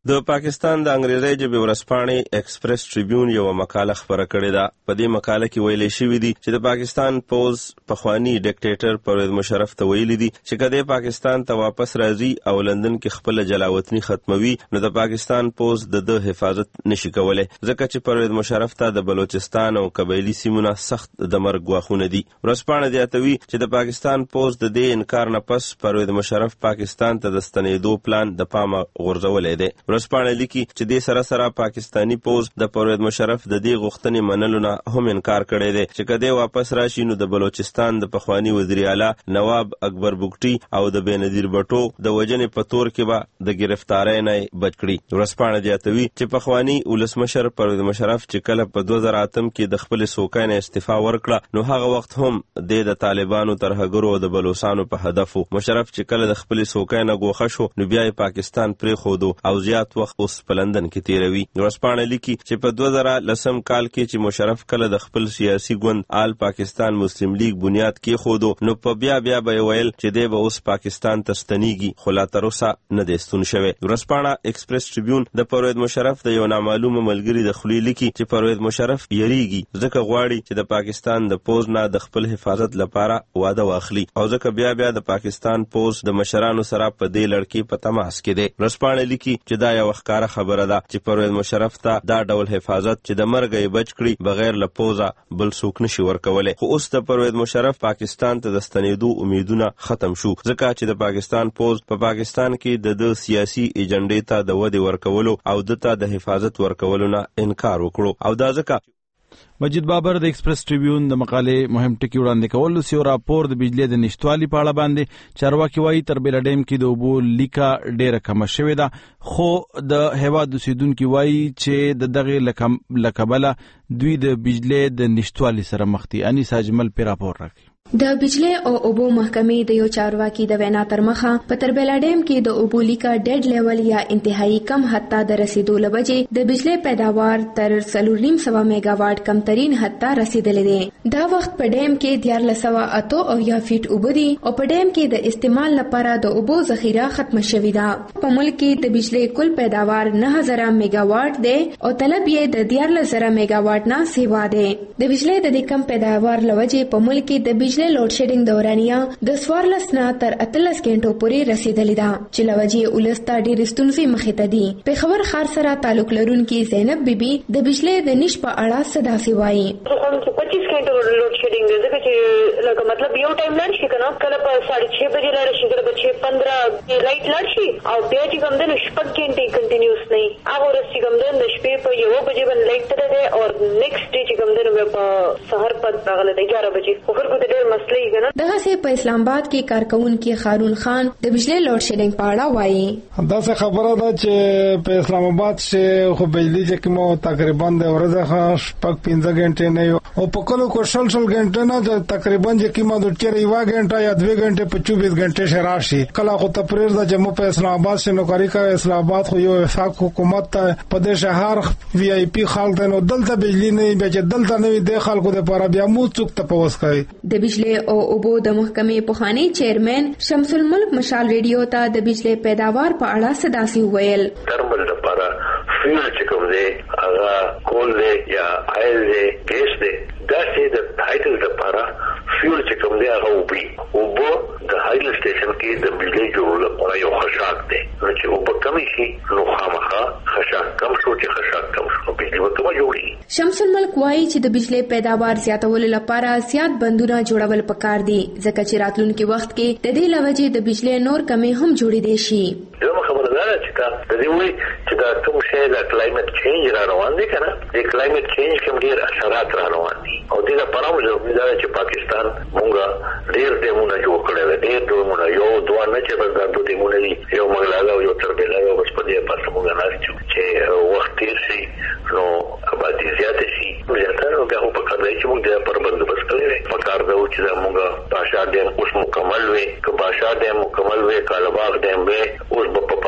Speaker 17: د پاکستان د انګریزي ژبې ورځپاڼې ایکسپریس ټریبیون یو مقاله خبره کړې ده. په دې مقاله کې ویل شوی دی چې د پاکستان پوز پخوانی ډیکټیټر پرویز مشرف ته ویلي دي چې کله پاکستان ته واپس راځي او لندن کې خپل جلاوطنی ختموي نو د پاکستان پوز د د حفاظت نشي کولای ځکه چې پرویز مشرف ته د بلوچستان او قبایلی سیمونه سخت د مرګ غواخونه دي. ورځپاڼه زیاتوي چې د پاکستان پوز د دې انکار نه پس پرویز مشرف پاکستان ته د ستنېدو پلان د پامه غورځولې دی. ورځپاڼه لیکي چې د سره سره پاکستانی پوز د پرویز مشرف د دې غوښتنې منلو نه هم انکار کړی دی چې کله واپس راشي نو د بلوچستان د پخوانی وزیر اعلی نواب اکبر بگټي او د بینظیر بټو د وجنې په تور کې به د گرفتارۍ نه بچ کړي. ورځپاڼه زیاتوي چې پخوانی ولسمشر پرویز مشرف چې کله په دوه زره اتم کې د خپل سوکای نه استعفا ورکړه نو هغه وخت هم د طالبانو ترهګرو او د بلوچستان په هدف مشرف چې کله د خپل سوکای نه ګوښه شو نو بیا پاکستان پرې خودو او زیات وخت اوس په لندن کې تیروي. ورځپاڼه لیکي چې په دوه زره لسم کال کې چې مشرف کله د خپل سیاسي ګوند آل پاکستان مسلم لیگ بنیاد کې خودو نو په بیا بیا به ویل چې دی به اوس پاکستان ته ستنېږي خو لا تر اوسه نه دی ستون شوی. ورځپاڼه ایکسپریس ټریبیون د پرویز مشرف د یو نامعلومه ملګري د خولې لیکي چې پرویز مشرف یریږي ځکه غواړي چې د پاکستان د پوز نه د خپل حفاظت لپاره وعده واخلي او ځکه بیا بیا د پاکستان پوز د مشرانو سره په دې لړکې په تماس کې دی. ورځپاڼه لیکي چې دا یو ښکاره خبره ده چې پرویز مشرف ته دا ډول حفاظت چې د مرګ یې بچ کړي بغیر له پوزه بل څوک نشي ورکولی. خو اوس د پرویز مشرف پاکستان ته د ستنېدو امیدونه ختم شو ځکه چې د پاکستان پوز په پاکستان کې د د سیاسي ایجنډې ته د ودې ورکولو او د ته د حفاظت ورکولو نه انکار وکړو او دا ځکه مجید بابر د ایکسپریس ټریبیون د مقالې مهم ټکی وړاندې کولو سیو راپور د بجلی د نشټوالي په اړه باندې چارواکي وایي تر بیل ډیم کې د اوبو لیکه ډیره کمه شوې ده خو د هیواد اوسیدونکي وایي چې د دغې له کبله دوی د بجلی د نشټوالي سره مخ دي. انیس اجمل پې راپور راکړي.
Speaker 18: د بجلی او اوبو محکمې د یو چارواکي د وینا تر مخه په تربیلا ډیم کې د اوبو لیکه ډیډ لیول یا انتهایی کم حد ته د رسیدو لوجې د بجلی پیداوار تر څلور نیم سوه میگا واټ کمترین حد ته رسیدلې دی. دا وخت په ډیم کې دیارلس سوه اته اویا فیټ اوبه دي او په ډیم کې د استعمال لپاره د اوبو ذخیره ختمه شوې ده. په ملک کې د بجلی کل پیداوار نه زره میگا واټ دی او طلب یې د دیارلس زره میگا واټ نه سیوا دی. د بجلی د دې کم پیداوار لوجې په ملک کې د بجلی لوډ شیډینګ دورانیه د سوارلس نه تر اتلس غنټو پورې رسیدلې ده چې لوجې ولستا ډېر ستونزې مخې ته دي. پېښور ښار سره تعلق لرونکي زینب بیبي د بجلی د نش په اړه څه داسې وایي.
Speaker 5: پچیس غنټو لوډ شیډینګ دی ځکه چې لکه مطلب یو ټایم لاړ شي کنه کله په ساڑھے چھ بجې لاړ شي کله په چھ پندرہ لایټ لاړ شي او بیا چې کوم د شپږ غنټې کنټینیوس نه هغه ورځ چې کوم د شپې په یو بجې باندې لایټ ته ده او نیکسټ ډے چې کوم د په سحر په راغله د اګیارہ بجې خو خلکو ته ډېر مسلې
Speaker 18: دغه سه په اسلام آباد کې کارکونکو خارون خان د بجلی لوډ شیډینګ په اړه وایي.
Speaker 19: دا څه خبره ده چې په اسلام آباد کې خو بجلی چې کومه تقریبا د ورځې خاص پک پنځه غنټې نه او په کلو کو شل شل غنټې نه تقریبا چې کومه د چیرې یو غنټه یا دوه غنټې په چوبیس غنټې شراشي کله خو تپریر د جمهور په اسلام آباد کې نوکری کوي. اسلام آباد خو یو وفاق حکومت ته په دې شهر وی آی پی خلک نو دلته بجلی نه به چې دلته نه د خلکو لپاره بیا مو څوک ته پوس کوي.
Speaker 18: د بجلی او اوبو د محکمې پخوانی چیرمن شمس الملک مشال ریډیو ته د بجلی پیداوار په اړه صداسي ویل.
Speaker 8: ترمل لپاره فیول چې کوم دی هغه کول دی یا آیل دی ګیس دی دا چې د هایدل لپاره فیول چې کوم دی هغه وبي اوبو د هایدل سټیشن کې د بجلی جوړولو لپاره یو خشاک دی نو چې اوبه کمی شي نو خامخا خشاک کم شو چې خشاک کم شو بجلی به کومه جوړي.
Speaker 18: شمس الملک وایي چې د بجلی پیداوار زیاتولو لپاره زیات بندونه جوړول پکار دي ځکه چې راتلونکي وخت کې د دې لوجې د بجلی نور کمې هم جوړې دي شي.
Speaker 8: یو خبره ده چې دا د دې وایي چې دا کوم شی د کلایمټ چینج را روان دي کنه د کلایمټ چینج کوم ډیر اثرات را روان دي او دې لپاره موږ دا چې پاکستان مونږه ډیر ډیمونه جوړ کړل ډیر ډیمونه یو دوه نه چې بس دا دوه ډیمونه دي یو مغلاله او یو تربیلا او بس په دې پاسه مونږ ناشته چې وخت تیر شي نو آبادی زیات شي زیاتره نو بیا په کار دی چې موږ د پر بندوبست کوي په کار دا چې موږ باشا ډیم اوس مکمل وي که باشا ډیم مکمل وي کالباغ ډیم وي اوس په پاکستان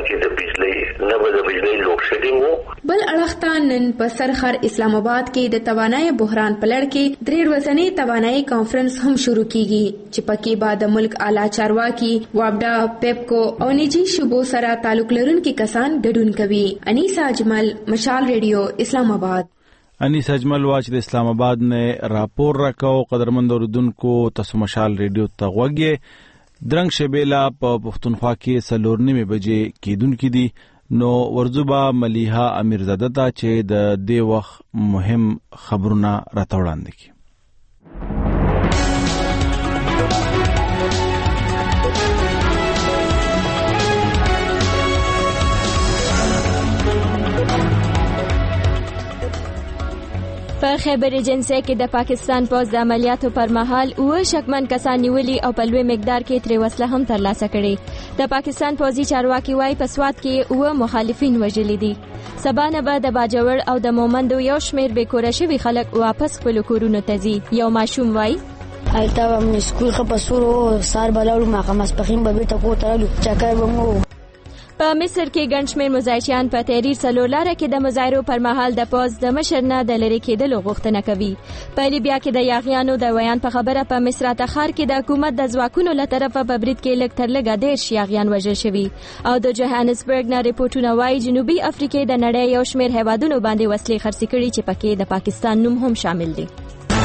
Speaker 8: کې د بجلی نه به د بجلی لوډ شیډینګ وو.
Speaker 18: بل اړخ نن په سرخر اسلام آباد کې د توانایي بحران په لړ کې درې ورځنی توانایي کانفرنس هم شروع کیږي چې پکې بعد ملک اعلی چارواکي وابډا پیپکو او نجی شوبو سره تعلق لرونکي کسان ګډون کوي. انیسا اجمل، مشال ریډیو، اسلام آباد.
Speaker 1: انیس اجمل واچ د اسلام آباد نے راپور رکاو. قدرمند اوردونکو تاسو مشال ریډیو ته غوږی. درنګ شبیلا په پښتونخوا کې څلور نیمې بجې کېدونکې دي. نو ورزوبا ملیحه امیرزاده ته چې د دې وخت مهم خبرونه راته وړاندې کړي.
Speaker 2: په خیبر ایجنسی کې د پاکستان پوز د عملیاتو پر مهال اوه شکمن کسان نیولي او په لوی مقدار کې ترې وسله هم ترلاسه کړې. د پاکستان پوځي چارواکي وایي په سوات کې اوه مخالفین وژلي دي. سبا نه به د باجوړ او د مومندو یو شمېر بېکوره شوي خلک واپس خپلو کورونو ته ځي. یو ماشوم وایي
Speaker 20: هلته به مې سکول ښه په سور و، سهار به لاړو، ماښاماسپښین به بېرته کور ته رالو، چکر به مو.
Speaker 2: په مصر کې ګڼ شمېر مزایچیان په تحریر څلور لاره کې د مظاهرو پر مهال د پوځ د مشر نه د لرې کېدلو غوښتنه کوي. په لیبیا کې د یاغیانو د ویان په خبره په مصرات ښار کې د حکومت د ځواکونو له طرفه په برید کې لږ تر لږه دېرش یاغیان وژل شوي. او د جوهانسبرګ نه ریپورټونه وایي جنوبي افریقې د نړۍ یو شمېر هیوادونو باندې وسلې خرڅې کړي چې پکې د پاکستان نوم هم شامل دی.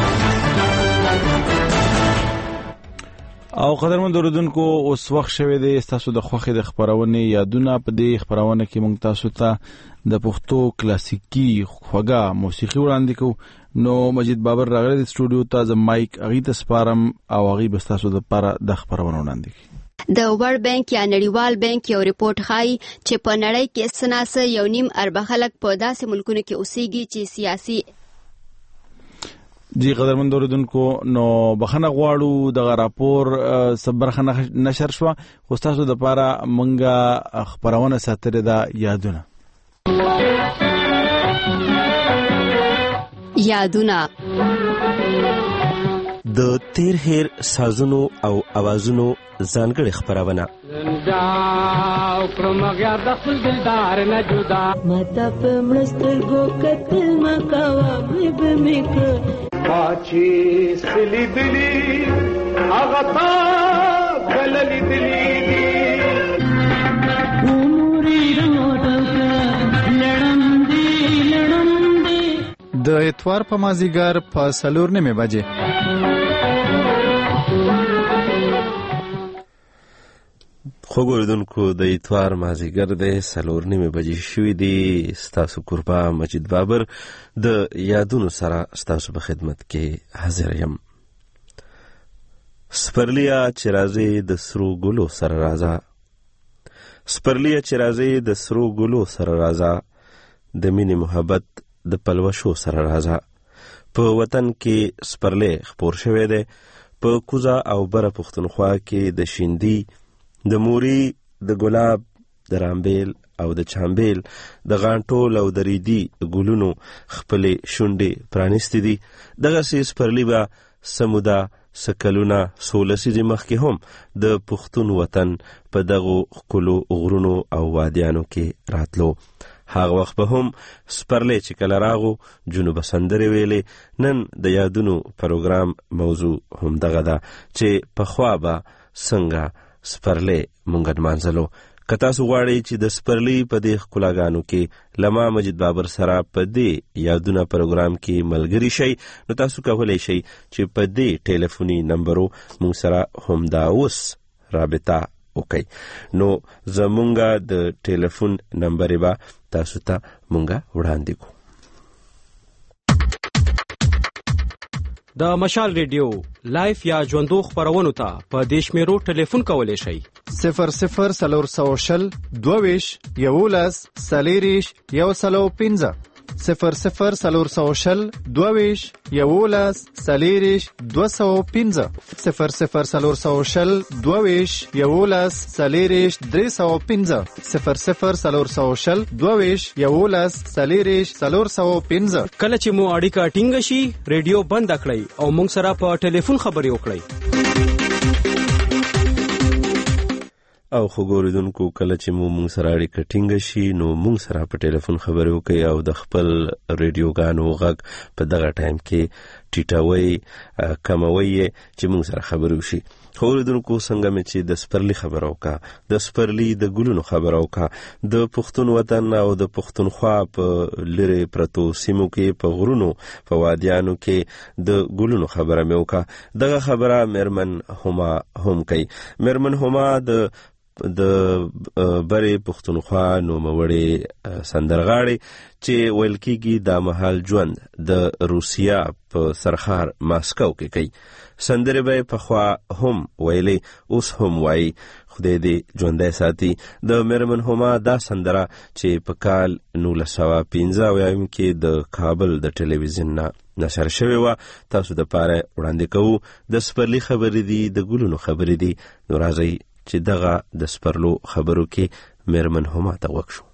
Speaker 1: او قدرمند اوردونکو اوس وخت شوی دی تاسو د خوښې د خبرونې یادونه. په دې خبرونه کې موږ تاسو ته د پښتو کلاسیکي خوږه موسیقي وړاندې کوو. نو مجید بابر راغلی د سټوډیو ته، ز مایک هغې ته سپارم او هغې به ستاسو دپاره د خبرونه وړاندې کړي.
Speaker 21: د ورلد بانک یا نړیوال بانک یو ریپورت ښایي چې په نړۍ کې څه ناڅه یو نیم اربه خلک په داسې ملکونو کې اوسېږي چې سیاسي
Speaker 1: جی قدرمند اوردونکو نو بخنه غواړو دغه راپور صبرخه نشر شو خو تاسو د لپاره مونږه خبرونه ساتره دا یادونه
Speaker 21: یادونه
Speaker 22: د تیر هیر سازونو او اوازونو ځانګړي خبرونه
Speaker 23: دا کوم غیر د خپل دلدار نه جدا مته په مستر گو کتل مکوا به میک پاچی سلی دلی هغه تا بللی دلی عمرې روټه لړم دی لړم دی.
Speaker 7: د اتوار په مازیګر په څلور نیمې بجې
Speaker 22: خوږ اوریدونکو د اتوار مازیګر د څلور نیمې بجې شوي دي. ستاسو کوربه مجید بابر د یادونو سره ستاسو په خدمت کې حاضر یم. سپرلیا چې راځي د سرو ګلو سره راځه، سپرلیا چې راځي د سرو ګلو سره راځه، د مینې محبت د پلوشو سره راځه. په وطن کې سپرلی خپور شوی دی. په کوزه او بره پښتونخوا کې د شیندي، د موري، د ګلاب، د رامبیل او د چامبیل، د غانټول او د ریدي ګلونو خپلې شونډې پرانیستې دي. دغسې سپرلي به سموده سکلونه څو لسیزې مخکې هم د پښتون وطن په دغو ښکلو غرونو او وادیانو کې راتلو. هغه وخت به هم سپرلی چې کله راغو جنوبه سندرې ویلې. نن د یادونو پروګرام موضوع هم دغه ده چې پخوا به څنګه سپرلی مونږ نمانځلو. که تاسو غواړئ چې د سپرلی په دې ښکلاګانو کې له ما مجید بابر سره په دې یادونه پروګرام کې ملګري شئ، نو تاسو کولی شئ چې په دې ټیلیفوني نمبرو مونږ سره همدا اوس رابطه وکړئ. نو زمونږ د ټیلیفون نمبر به تاسو ته مونږ وړاندې کوو.
Speaker 24: د مشال ریډیو لایف یا ژوندو خبرونو ته په دیش میرو ټلیفون کولی شئ
Speaker 7: صفر صفر سلور سو شل دوویش یولس سلیریش یو سلو پنځه صفر صفر سلور سو شل دوویش یولس سلیریش دو سو پنځه صفر صفر سلور سو شل دوویش یولس سلیریش درې سو پنځه صفر صفر سلور سو شل دوویش یولس سلیریش سلور سو پنځه.
Speaker 24: کله چې مو اړیکه ټینګه شي ریډیو بند کړئ او موږ سره په ټلیفون خبرې وکړئ.
Speaker 22: او خو ګوریدونکو کله چې مو مونږ سره اړیکه ټینګه شي نو مونږ سره په ټلیفون خبرې وکړئ او د خپل ریډیوګانو غږ په دغه ټایم کې ټیټوي کموي چې مونږ سره خبرې وشي. خو ګوریدونکو څنګه مې چې د سپرلي خبره وکړه، د سپرلي د ګلونو خبره وکړه، د پښتون وطن او د پښتونخوا په لرې پرتو سیمو کې په غرونو په وادیانو کې د ګلونو خبره مې وکړه. دغه خبره مېرمن هما هم کوي. مېرمن هما د د بری پښتونخوا نوموړې سندرغاړي چې ویل کېږي دا مهال ژوند د روسیا په سرخار ماسکو کې کوي. سندرې به پخوا هم ویلې اوس هم وایي. خدای دې ژوندی ساتي. د مېرمن هما دا سندره چې په کال نولس سوه پنځه اویایم کې د کابل د ټلویزیون نه نشر شوې وه، تاسو دپاره وړاندې کوو. د سپرلي خبرې دي، د ګلونو خبرې دي. نو راځئ چې دغه د سپرلو خبرو کې مېرمن هما ته غوږ شو.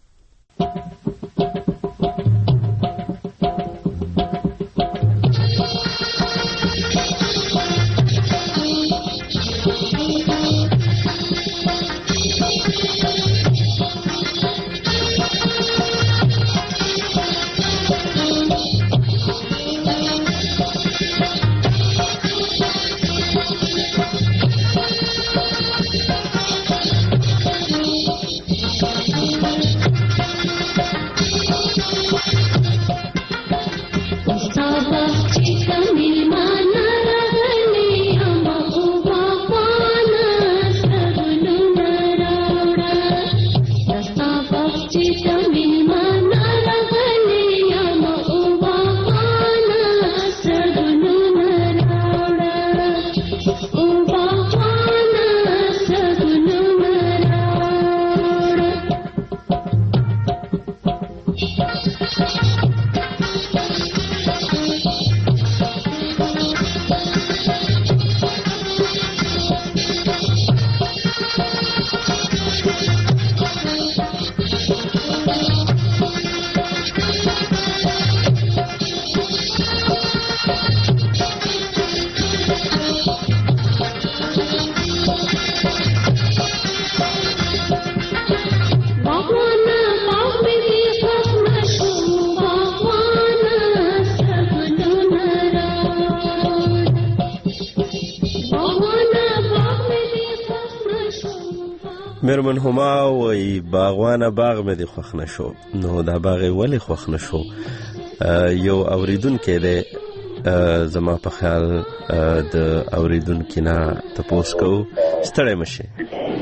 Speaker 22: مېرمن هما وایي باغوانه باغ مې دې خوښ نه شو. نو دا باغ یې ولې خوښ نه شو؟ یو اوریدونکی دی، زما په خیال د اوریدونکي نه تپوس کوو. ستړی مه شي.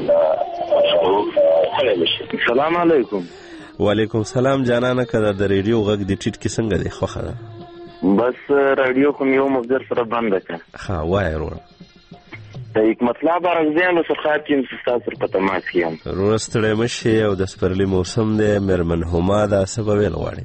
Speaker 3: سلام علیکم.
Speaker 22: وعلیکم سلام جانانه. که د ریډیو غږ د ټیټ کې څنګه دی؟ خوښه ده؟
Speaker 3: بس ریډیو خو مې یو مقدار سره بنده کړه.
Speaker 22: ښه وایه وروره.
Speaker 3: د حکمت الله بارکزیان له څخه چې ستاسو سره په تماس کې یم.
Speaker 22: وروره ستړی مه شي. او د سپرلي موسم دی. مېرمن هما دا څه به ویل غواړي؟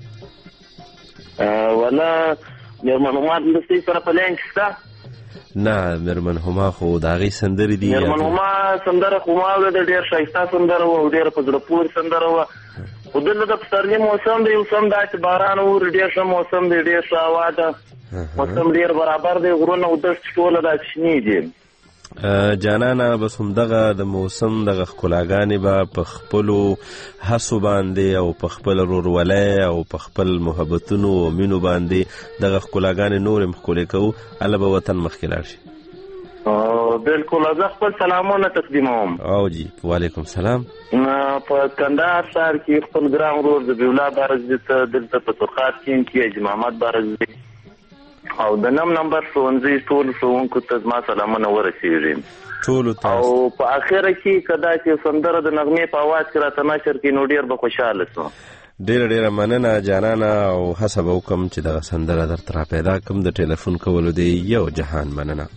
Speaker 3: ولا مېرمن هما دلته سره په لاین کې شته؟
Speaker 22: نه، مېرمن هما خو د هغې سندرې دي.
Speaker 3: مېرمن هما سندره خو ما اورېده، ډېر ښایسته سندره وه او ډېره په زړه پورې سندره وه. خو دلته د پسرلي موسم دی، اوس هم دا چې باران اوري، ډېر ښه موسم دی، ډېر ښه هوا ده، موسم ډېر برابر دی، غرونه او دښتې ټوله دا شنې دي.
Speaker 22: جانانه بس همدغه د موسم دغه ښکلاګانې به په خپلو هڅو باندې او په خپل ورورولۍ او په خپل محبتونو او مینو باندې دغه ښکلاګانې نور هم ښکلې کوو. هله به وطن مخکې لاړ شي.
Speaker 3: بلکل. زه خپل سلامونه تقدیموم.
Speaker 22: او جی وعلیکم سلام.
Speaker 3: په کندهار ښار کې خپل ګران ورور ذبیح بارکزي ته دلته په ترخات کې کې حاجي محمد بارکزي او د نم نمبر ښوونځي ټولو ښوونکو ته زما سلامونه ورسېږي.
Speaker 22: ټولو ته.
Speaker 3: او په اخره کې که دا چې سندره د نغمې په اواز کې راته نشر کړي نو ډېر به خوشحاله شم.
Speaker 22: ډېره ډېره مننه جانانه. او هڅه به وکړم چې دغه سندره درته را پیدا کړم. د ټلیفون کولو دی یو جهان مننه.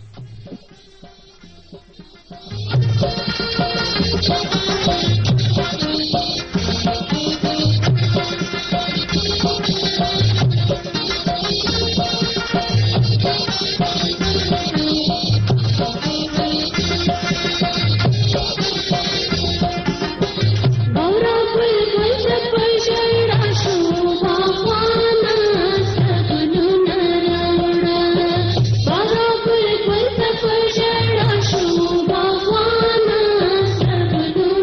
Speaker 23: Bye.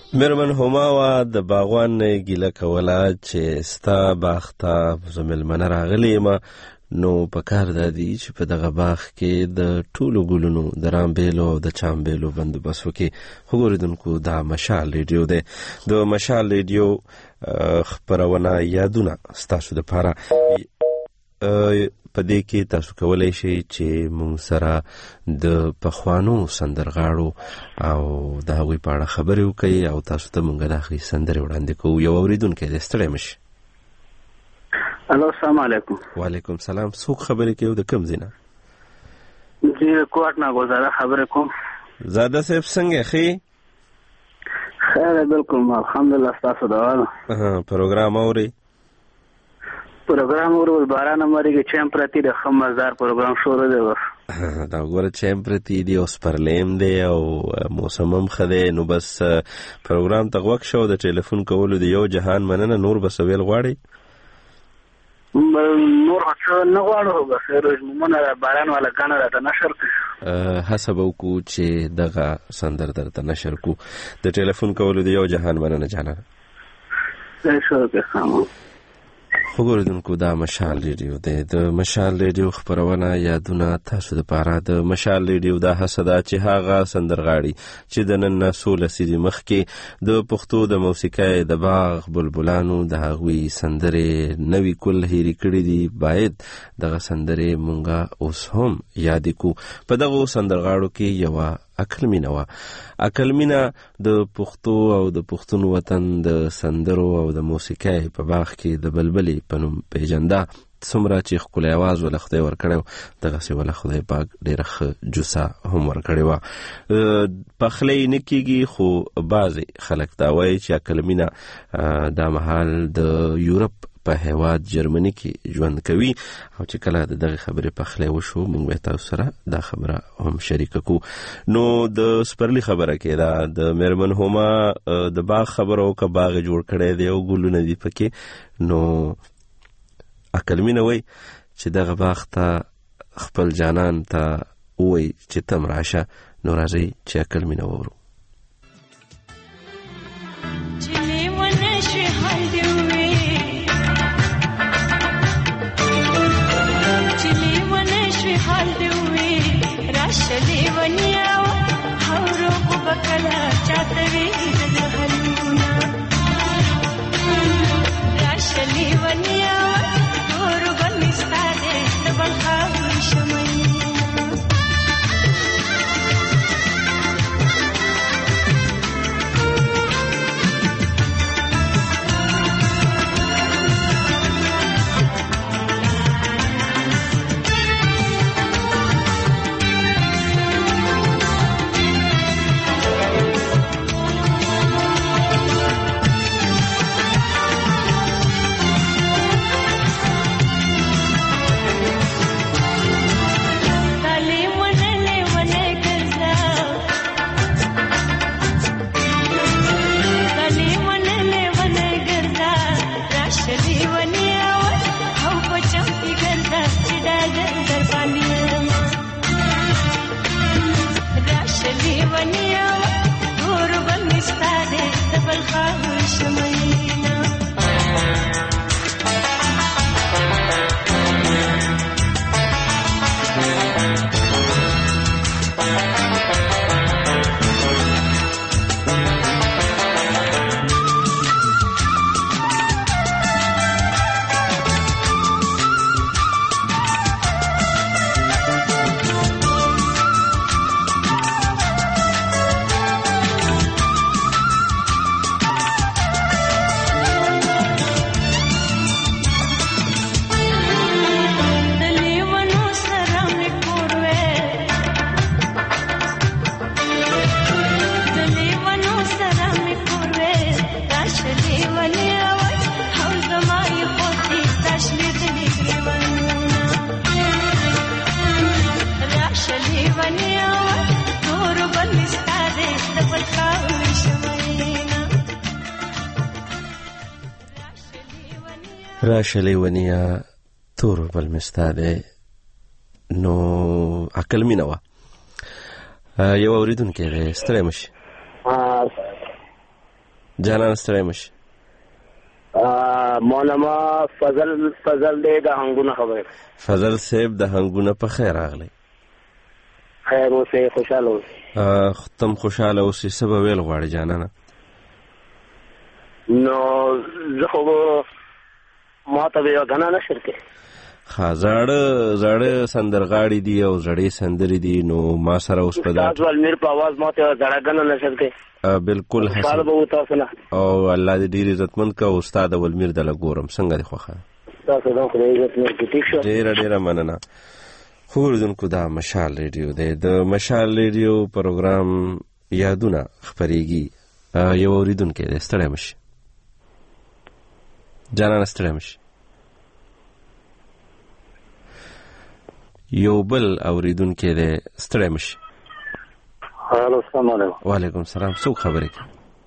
Speaker 22: میرمن هما د باغوان ګیله کوله چې ستا باغ ته زه مېلمنه راغلی یم، نو په کار دا دی چې په دغه باغ کې د ټولو ګلونو د رامبیلو او د چامبیلو بندوبست وکړي. خو ګورېدونکو دا مشال ریډیو دی، د مشال ریډیو خپرونه یادونه ستاسو دپاره په دې کې تاسو کولی شئ چې موږ سره د پخوانو سندرغاړو او د هغوی په اړه خبرې وکړئ او تاسو ته موږ د هغوی سندرې وړاندې کوو. یو اورېدونکی دی، ستړی مه شي.
Speaker 4: الو السلام علیکم.
Speaker 22: وعلیکم سلام. څوک خبرې کوي او د کوم ځای نه؟
Speaker 4: جی کوټ نه ګوزاره خبرې کوم.
Speaker 22: زاده صاحب څنګه ښې؟
Speaker 4: خیر بالکل الحمدلله، ستاسو دعا ده.
Speaker 22: پروګرام اورئ؟
Speaker 4: پروګرام اورو، باران مریږي، چیم پرتی د ښه مزدار پروګرام شروع دی. بس
Speaker 22: دا وګوره چیم پرتی دی او سپرلیم دی او موسم هم ښه دی، نو بس پروګرام ته غوږ شه او د ټلیفون کولو د یو جهان مننه. نور به څه ویل غواړئ؟
Speaker 4: نور څه نه غواړو، بس روزمونه باران والا ګاڼه راته نشر کړي.
Speaker 22: هڅه به وکړو چې دغه سندر درته نشر کړو. د ټلیفون کولو د یو جهان مننه جانانه. خو ګورېدونکو دا مشال ریډیو دی، د مشال ریډیو خپرونه یادونه تاسو دپاره. د مشال ریډیو دا هڅه ده چې هغه سندرغاړي چې د نن نه څو لسیزې مخکې د پښتو د موسیقۍ د باغ بلبلانو د هغوی سندرې نوي کل هیرې کړي دي، باید دغه سندرې مونږه اوس هم یادې کړو. په دغو سندرغاړو کې یوه عقلمینه وه. عقلمینه د پښتو او د پښتون وطن د سندرو او د موسیقۍ په باغ کې د بلبلې په نوم پیژنده. څومره چې ښکلی اواز وله خدای ورکړی و، دغسې وله خدای پاک ډېره ښه جوسه هم ورکړې وه. پخلی نه کېږي، خو بعضې خلک دا وایي چې عقلمینه دا مهال د یورپ په هیواد جرمني کې ژوند کوي، او چې کله د دغه خبرې پخلی وشو موږ به تاسو سره دا خبره هم شریکه کړو. نو د سپرلي خبره کې دا د میرمن هما د باغ خبره وکړه، باغ یې جوړ کړی دی او ګلونه دي پکې. نو عقلمینه وایي چې دغه باغ ته خپل جانان ته ووایي چې تم راشه. نو راځئ چې عقلمینه وورو. راشه لیونیا تور بل مستاده. نو عقلمینه وه. یو اوریدونکی دی، ستړی مه شي.
Speaker 17: جانان ستړی مشي.
Speaker 6: مولانا فضل فضل دی د هنګونه خبره.
Speaker 17: فضل صاحب د هنګونه په خیر راغلی.
Speaker 6: خیر اوسئ، خوشاله اوسئ.
Speaker 17: تم خوشاله اوسئ. څه به ویل غواړې جانانه؟
Speaker 6: نو زه خو ما ته به یو غنا نشر کې
Speaker 17: ښه زاړه زاړه سندرغاړي دي او زړې سندرې دي، نو ما سره اوس په دا
Speaker 6: استاد ولمیر په اواز ما ته زړه غنا نشر کې
Speaker 17: بالکل
Speaker 6: حسن
Speaker 17: او الله دې ډېر عزتمند کا استاد ولمیر دله ګورم څنګه دی خوښه
Speaker 6: تاسو دا خو عزت مې ټیک شو.
Speaker 17: ډېره ډېره مننه. خو اوریدونکو دا مشال ریډیو دی، د مشال ریډیو پروګرام یادونه خپرېږي. یو اوریدونکی دی، ستړی مشي جانانه، ستړی مشي. یو بل اوریدونکی دی، ستړی مشي.
Speaker 9: الو السلام علیکم.
Speaker 17: وعلیکم السلام. څوک خبرې کوي؟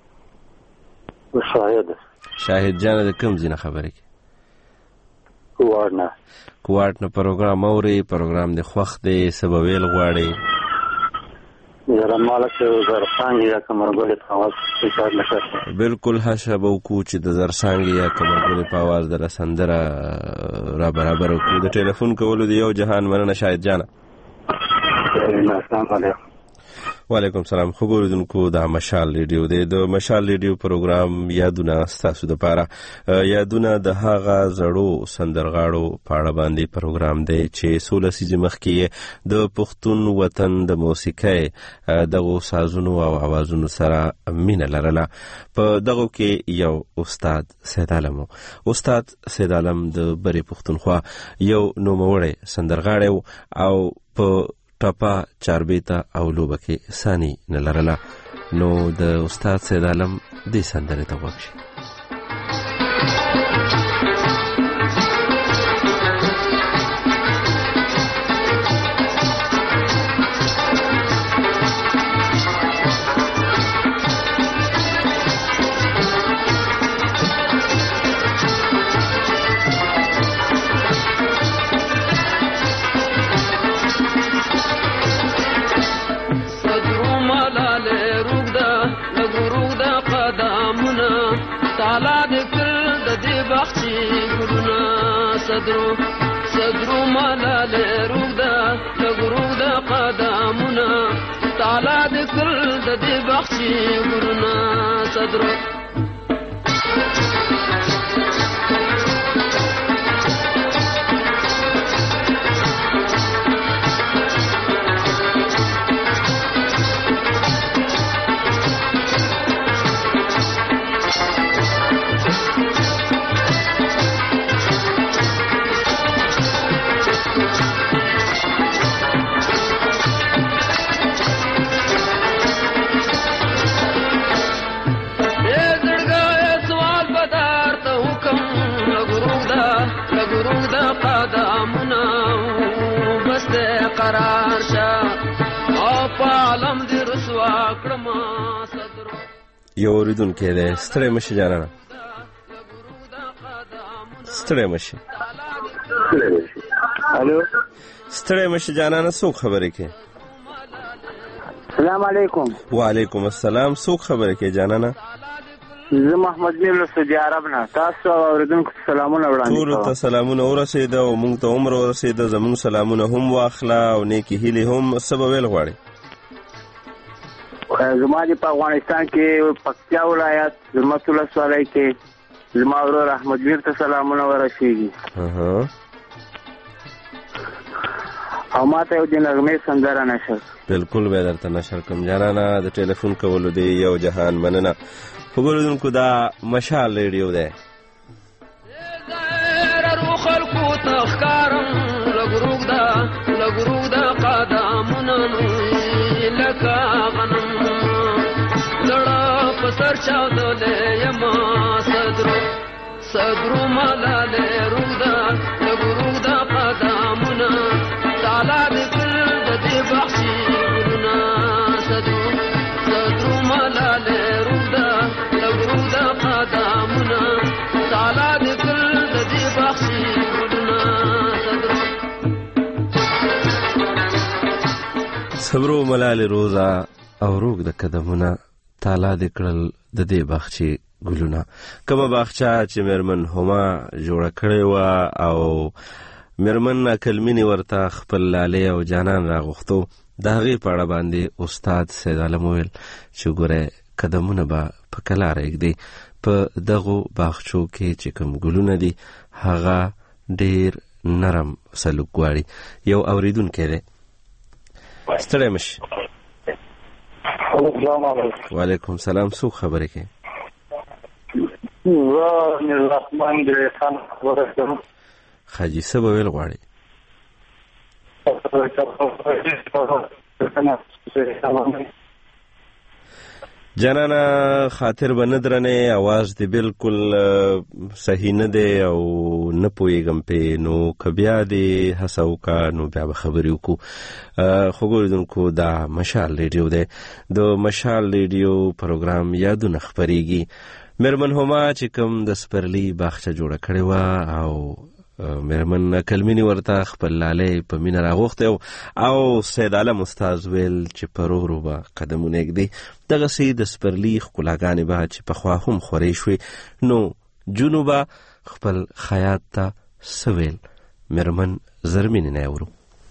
Speaker 9: شاهد.
Speaker 17: شاهد جانه د کوم ځای نه خبرې کوي؟
Speaker 9: کوواټ نه.
Speaker 17: کوواټ نه پروګرام اوري؟ پروګرام د خوښ دی؟ څه به ویل غواړئ؟
Speaker 9: زه مالک زرڅانګې یا کمرګلې په اواز فکر نه کوم.
Speaker 17: بالکل هڅه به وکړو چې د زرڅانګې یا کمرګلې په اواز دله سندره را برابره کړو. د ټلیفون کولو د یو جهان مننه شاهد جانه.
Speaker 9: السلام علیکم.
Speaker 17: وعلیکم السلام. خو اوریدونکو دا مشال ریډیو دی، د مشال ریډیو پروګرام یادونه ستاسو دپاره. یادونه د هغه زړو سندرغاړو په اړه باندې پروګرام دی چې څو لسیزې مخکې د پښتون وطن د موسیقۍ دغو سازونو او اوازونو سره مینه لرله. په دغو کې یو استاد سید عالم و. استاد سید عالم د برې پښتونخوا یو نوموړی سندرغاړی او په ټپه چاربیته او لوبه کې ثاني نه لرله. نو د استاد سید عالم دې سندرې ته غوږ شي.
Speaker 23: صدرو صدرو مالا لروغ دا لغروغ دا قدامونا تعالی دکل دا دی بخشی گرونا صدرو قرار شا او پالم دی رسوا کړما صدر.
Speaker 17: یو اوریدونکی دی، ستړی مشي جانانه، ستړی مشي.
Speaker 6: الو
Speaker 17: ستړی مشي جانانه. څوک خبرې کوي؟
Speaker 6: السلام علیکم.
Speaker 17: وعلیکم السلام. څوک خبرې کوي جانانه؟
Speaker 6: زه محمد نیم له سعودي عرب نه. تاسو اوریدونکو ته سلامونه وړاندې کوم.
Speaker 17: ټولو ته سلامونه ورسېده او موږ ته عمر ورسېده. زموږ سلامونه هم واخله او نیکې هیلې هم. څه به ویل غواړې؟
Speaker 6: زما دې په افغانستان کې پکتیا ولایت زرمت ولسوالۍ کې زما ورور احمد میر ته سلامونه ورسېږي او ما ته یو د نغمې سندره نشر.
Speaker 17: بالکل به درته نشر کوم جانانه. د ټلیفون کولو دی یو جهان مننه. خبردونکو دا مشال ریډیو دی.
Speaker 23: رو خلقو تخکارم لګروګ دا لګروګ دا قدمونه لکه غنم لړا پسر چاودلې یما صدرو صدرو مالا له رودا لګروګ دا قدمونه تعالی دې کړ دې بخشي ګنا صدرو صدرو مالا له رودا لګروګ دا قدمونه تعالی دې کړ دې بخشي ګنا صدرو
Speaker 17: صبرو ملال روزا او روغ د قدمونه
Speaker 22: تالا دې کړل د دې باغچې ګلونه. کومه باغچه چې مېرمن هما جوړه کړې وه او مېرمن عقلمینې ورته خپل لالی او جانان راغوښتو، د هغې په اړه باندې استاد سید عالم وویل چې ګوره قدمونه به په کلاره ږدي، په دغو باغچو کې چې کوم ګلونه دي هغه ډېر نرم سلوک غواړي. یو اورېدونکی دی. ستړی مه شي. وعلیکم سلام. څوک خبرې کوي؟
Speaker 9: زه میررحمان ګریخان خبره کوم.
Speaker 22: حاجي څه به ویل غواړي؟ جانانه خاطر به نه درنې، اواز دې بالکل صحیح نه دی او نه پوهېږم پې، نو که بیا دې هڅه وکړه نو بیا به خبرې وکړو. خو ګورېدونکو دا مشال ریډیو دی، د مشال ریډیو پروګرام یادونه خپرېږي. مېرمن هما چې کوم د سپرلي باغچه جوړه کړې وه او مېرمن کلمینې ورته خپل لالی په مینه راغوښتی او سید عالم استاد ویل چې په ورو ورو به قدمونه ږدي. دغسې د سپرلي ښکلاګانې به چې پخوا هم خورې شوې، نو جونو به خپل خیاط ته څه ویل. مېرمن زرمینې نه یې ورو.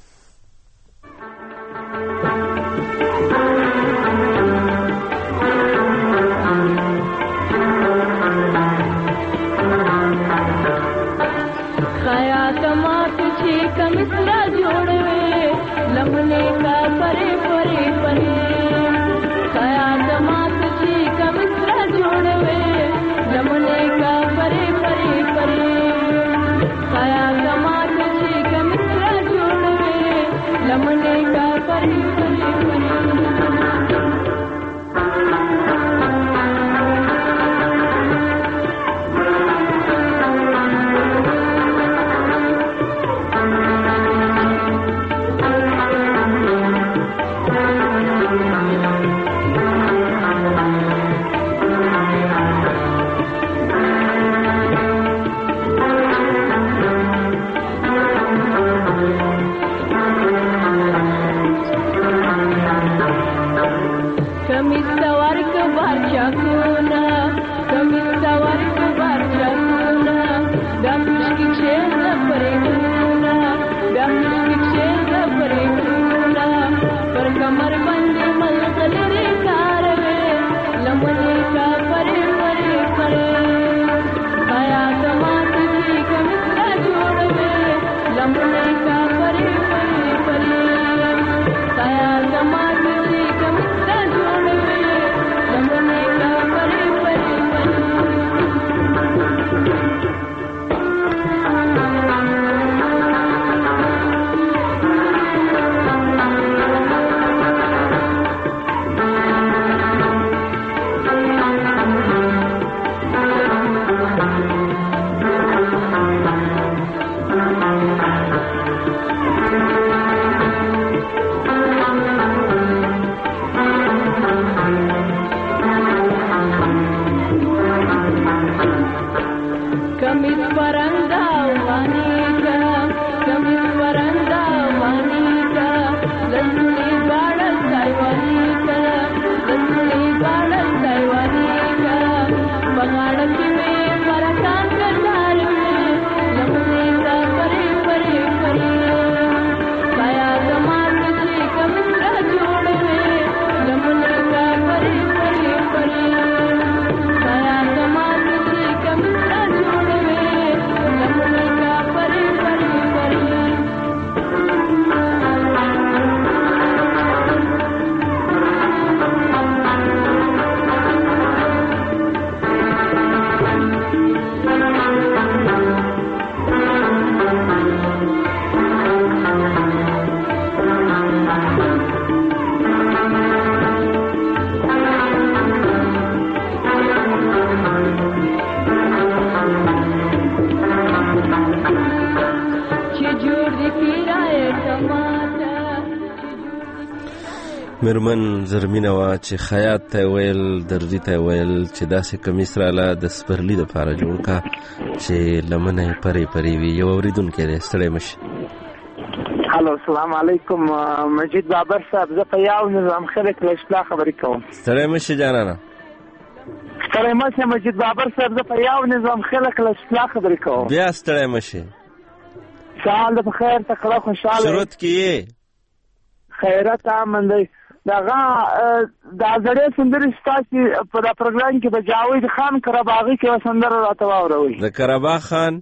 Speaker 22: مېرمن زرمینه وه چې خیاط ته ویل، درزي ته ویل چې داسې کمیس راله د سپرلي دپاره جوړ کا چې لمنه یې پرې پرې وي. یو اورېدونکی دی. ستړی مه شي.
Speaker 6: هلو السلام علیکم مجید بابر صاحب، زه په یو نظام خلک له اصلاح خبرې کوم.
Speaker 22: ستړی مه شې جانانه.
Speaker 6: ستړی مه شې مجید بابر صاحب، زه په یو نظام خلک له اصلاح خبرې کوم.
Speaker 22: بیا ستړی مه شې.
Speaker 6: سهار د په خیر تکړه خوشحاله
Speaker 22: شروط کې یې
Speaker 6: خیرت امن دی. دغه دا زړې سندرې ستاسې په دا پروګرام کې د جاوید خان قرهباغي کې یوه سندره راته واوروئ.
Speaker 22: د قرهباغ خان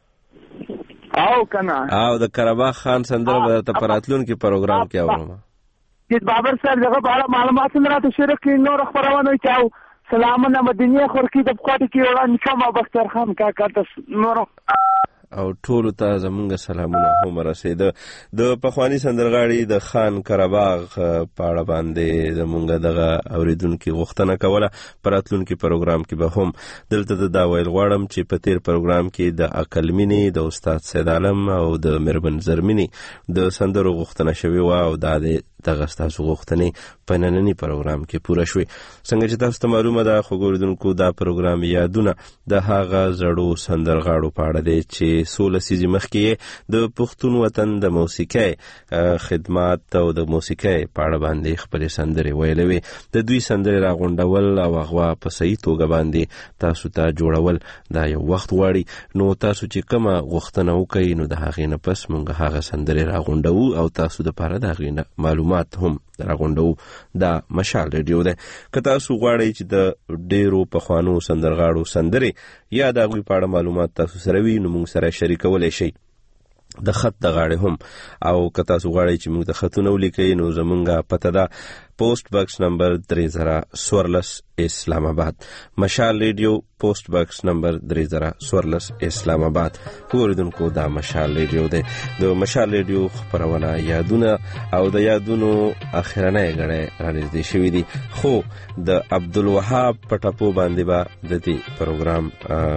Speaker 6: او کنه
Speaker 22: او د قرهباغ خان سندره به درته په راتلونکي پروګرام کې اورم.
Speaker 6: مجید بابر صاحب دغه په اړه معلومات هم راته شریک کړي، نور خپرونه کې او سلامونه مدینه خورکي د پخواتې کې وړاندې کوم او بختیار خان کاکا ته نور
Speaker 22: او ټولو ته زمونږ سلامونه هم رسېده. د پخواني سندرغاړي د خان قرهباغ په اړه باندې زمونږ دغه اورېدونکي غوښتنه کوله. په راتلونکي پروګرام کې به هم دلته د دا ویل غواړم چې په تیر پروګرام کې د عقلمینې د استاد سید عالم او د میرمن زرمینې د سندرو غوښتنه شوې وه او دا د دغه ستاسو غوښتنې په ننني پروګرام کې پوره شوې. څنګه چې تاسو ته معلومه ده خوږو اورېدونکو، دا پروګرام یادونه د هغه زړو سندرغاړو په اړه دی چې څو لسیزې مخکې د پښتون وطن د موسیقۍ خدمات او د موسیقۍ په اړه باندې خپلې سندرې ویلې وې. د دوی سندرې راغونډول او هغه په صحیح توګه باندې تاسو ته جوړول دا یو وخت غواړي. نو تاسو چې کومه غوښتنه وکړئ نو د هغې نه پس موږ هغه سندرې راغونډوو او تاسو دپاره د هغې نه معلومات هم راغونډوو. دا مشال ریډیو دی. که تاسو غواړئ چې د ډېرو پخوانو سندرغاړو سندرې یا د هغوی په اړه معلومات تاسو سره وي نو موږ سره شریکولی شئ د خط د غاړې هم. او که تاسو غواړئ چې موږ د خطونه ولیکئ نو زمونږ پته ده پوسټ باکس نمبر درې زره څوارلس اسلام آباد. مشال ریډیو پوسټ باکس نمبر درې زره څوارلس اسلام آباد. اوریدونکو دا مشال ریډیو دی. د مشال ریډیو خپرونه یادونه او د یادونو اخرنۍ غړی رانږدې شوي دي، خو د عبدالوهاب په ټپو باندې به د دې پروګرام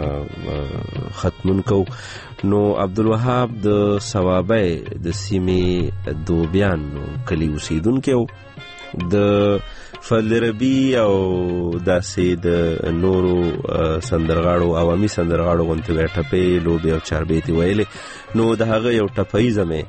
Speaker 22: ختمون کوو. نو عبدالوهاب د صوابۍ د سیمې دوبیان کلي اوسیدونکی و. د فضل ربی او داسې د نورو سندرغاړو عوامي سندرغاړو غوندې به ټپې لوبې او چاربیتې ویلې. نو د هغه یو ټپیزه مې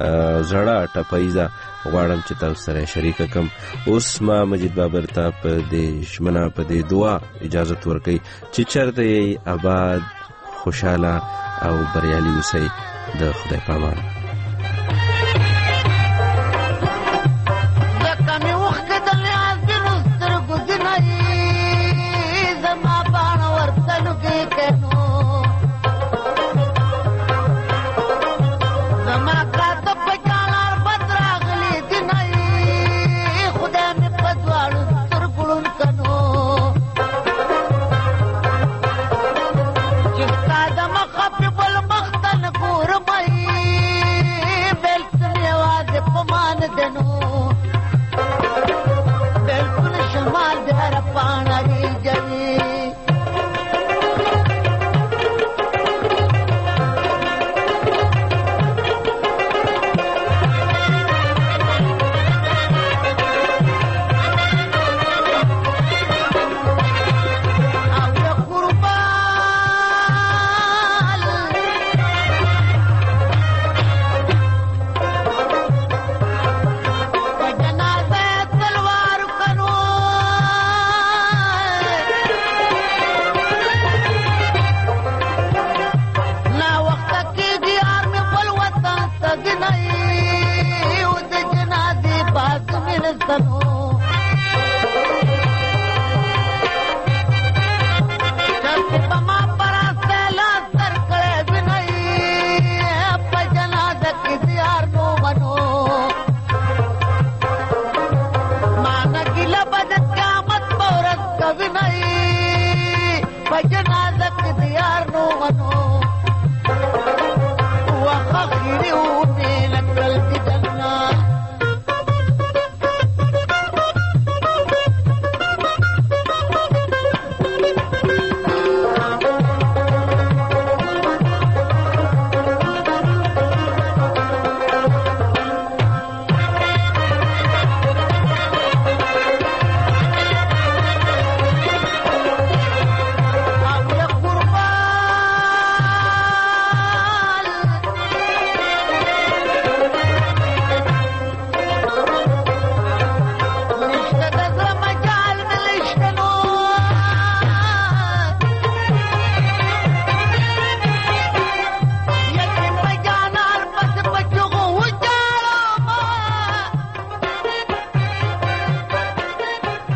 Speaker 22: زړه ټپیزه غواړم چې تاسو سره شریکه کړم. اوس ما مجید بابر ته په دې ژمنه په دې دعا اجازت ورکوي چې چېرته یې آباد خوشحاله او بریالي اوسئ. د خدای په امان.
Speaker 10: Bajana dak diyar no mano wa khakhiri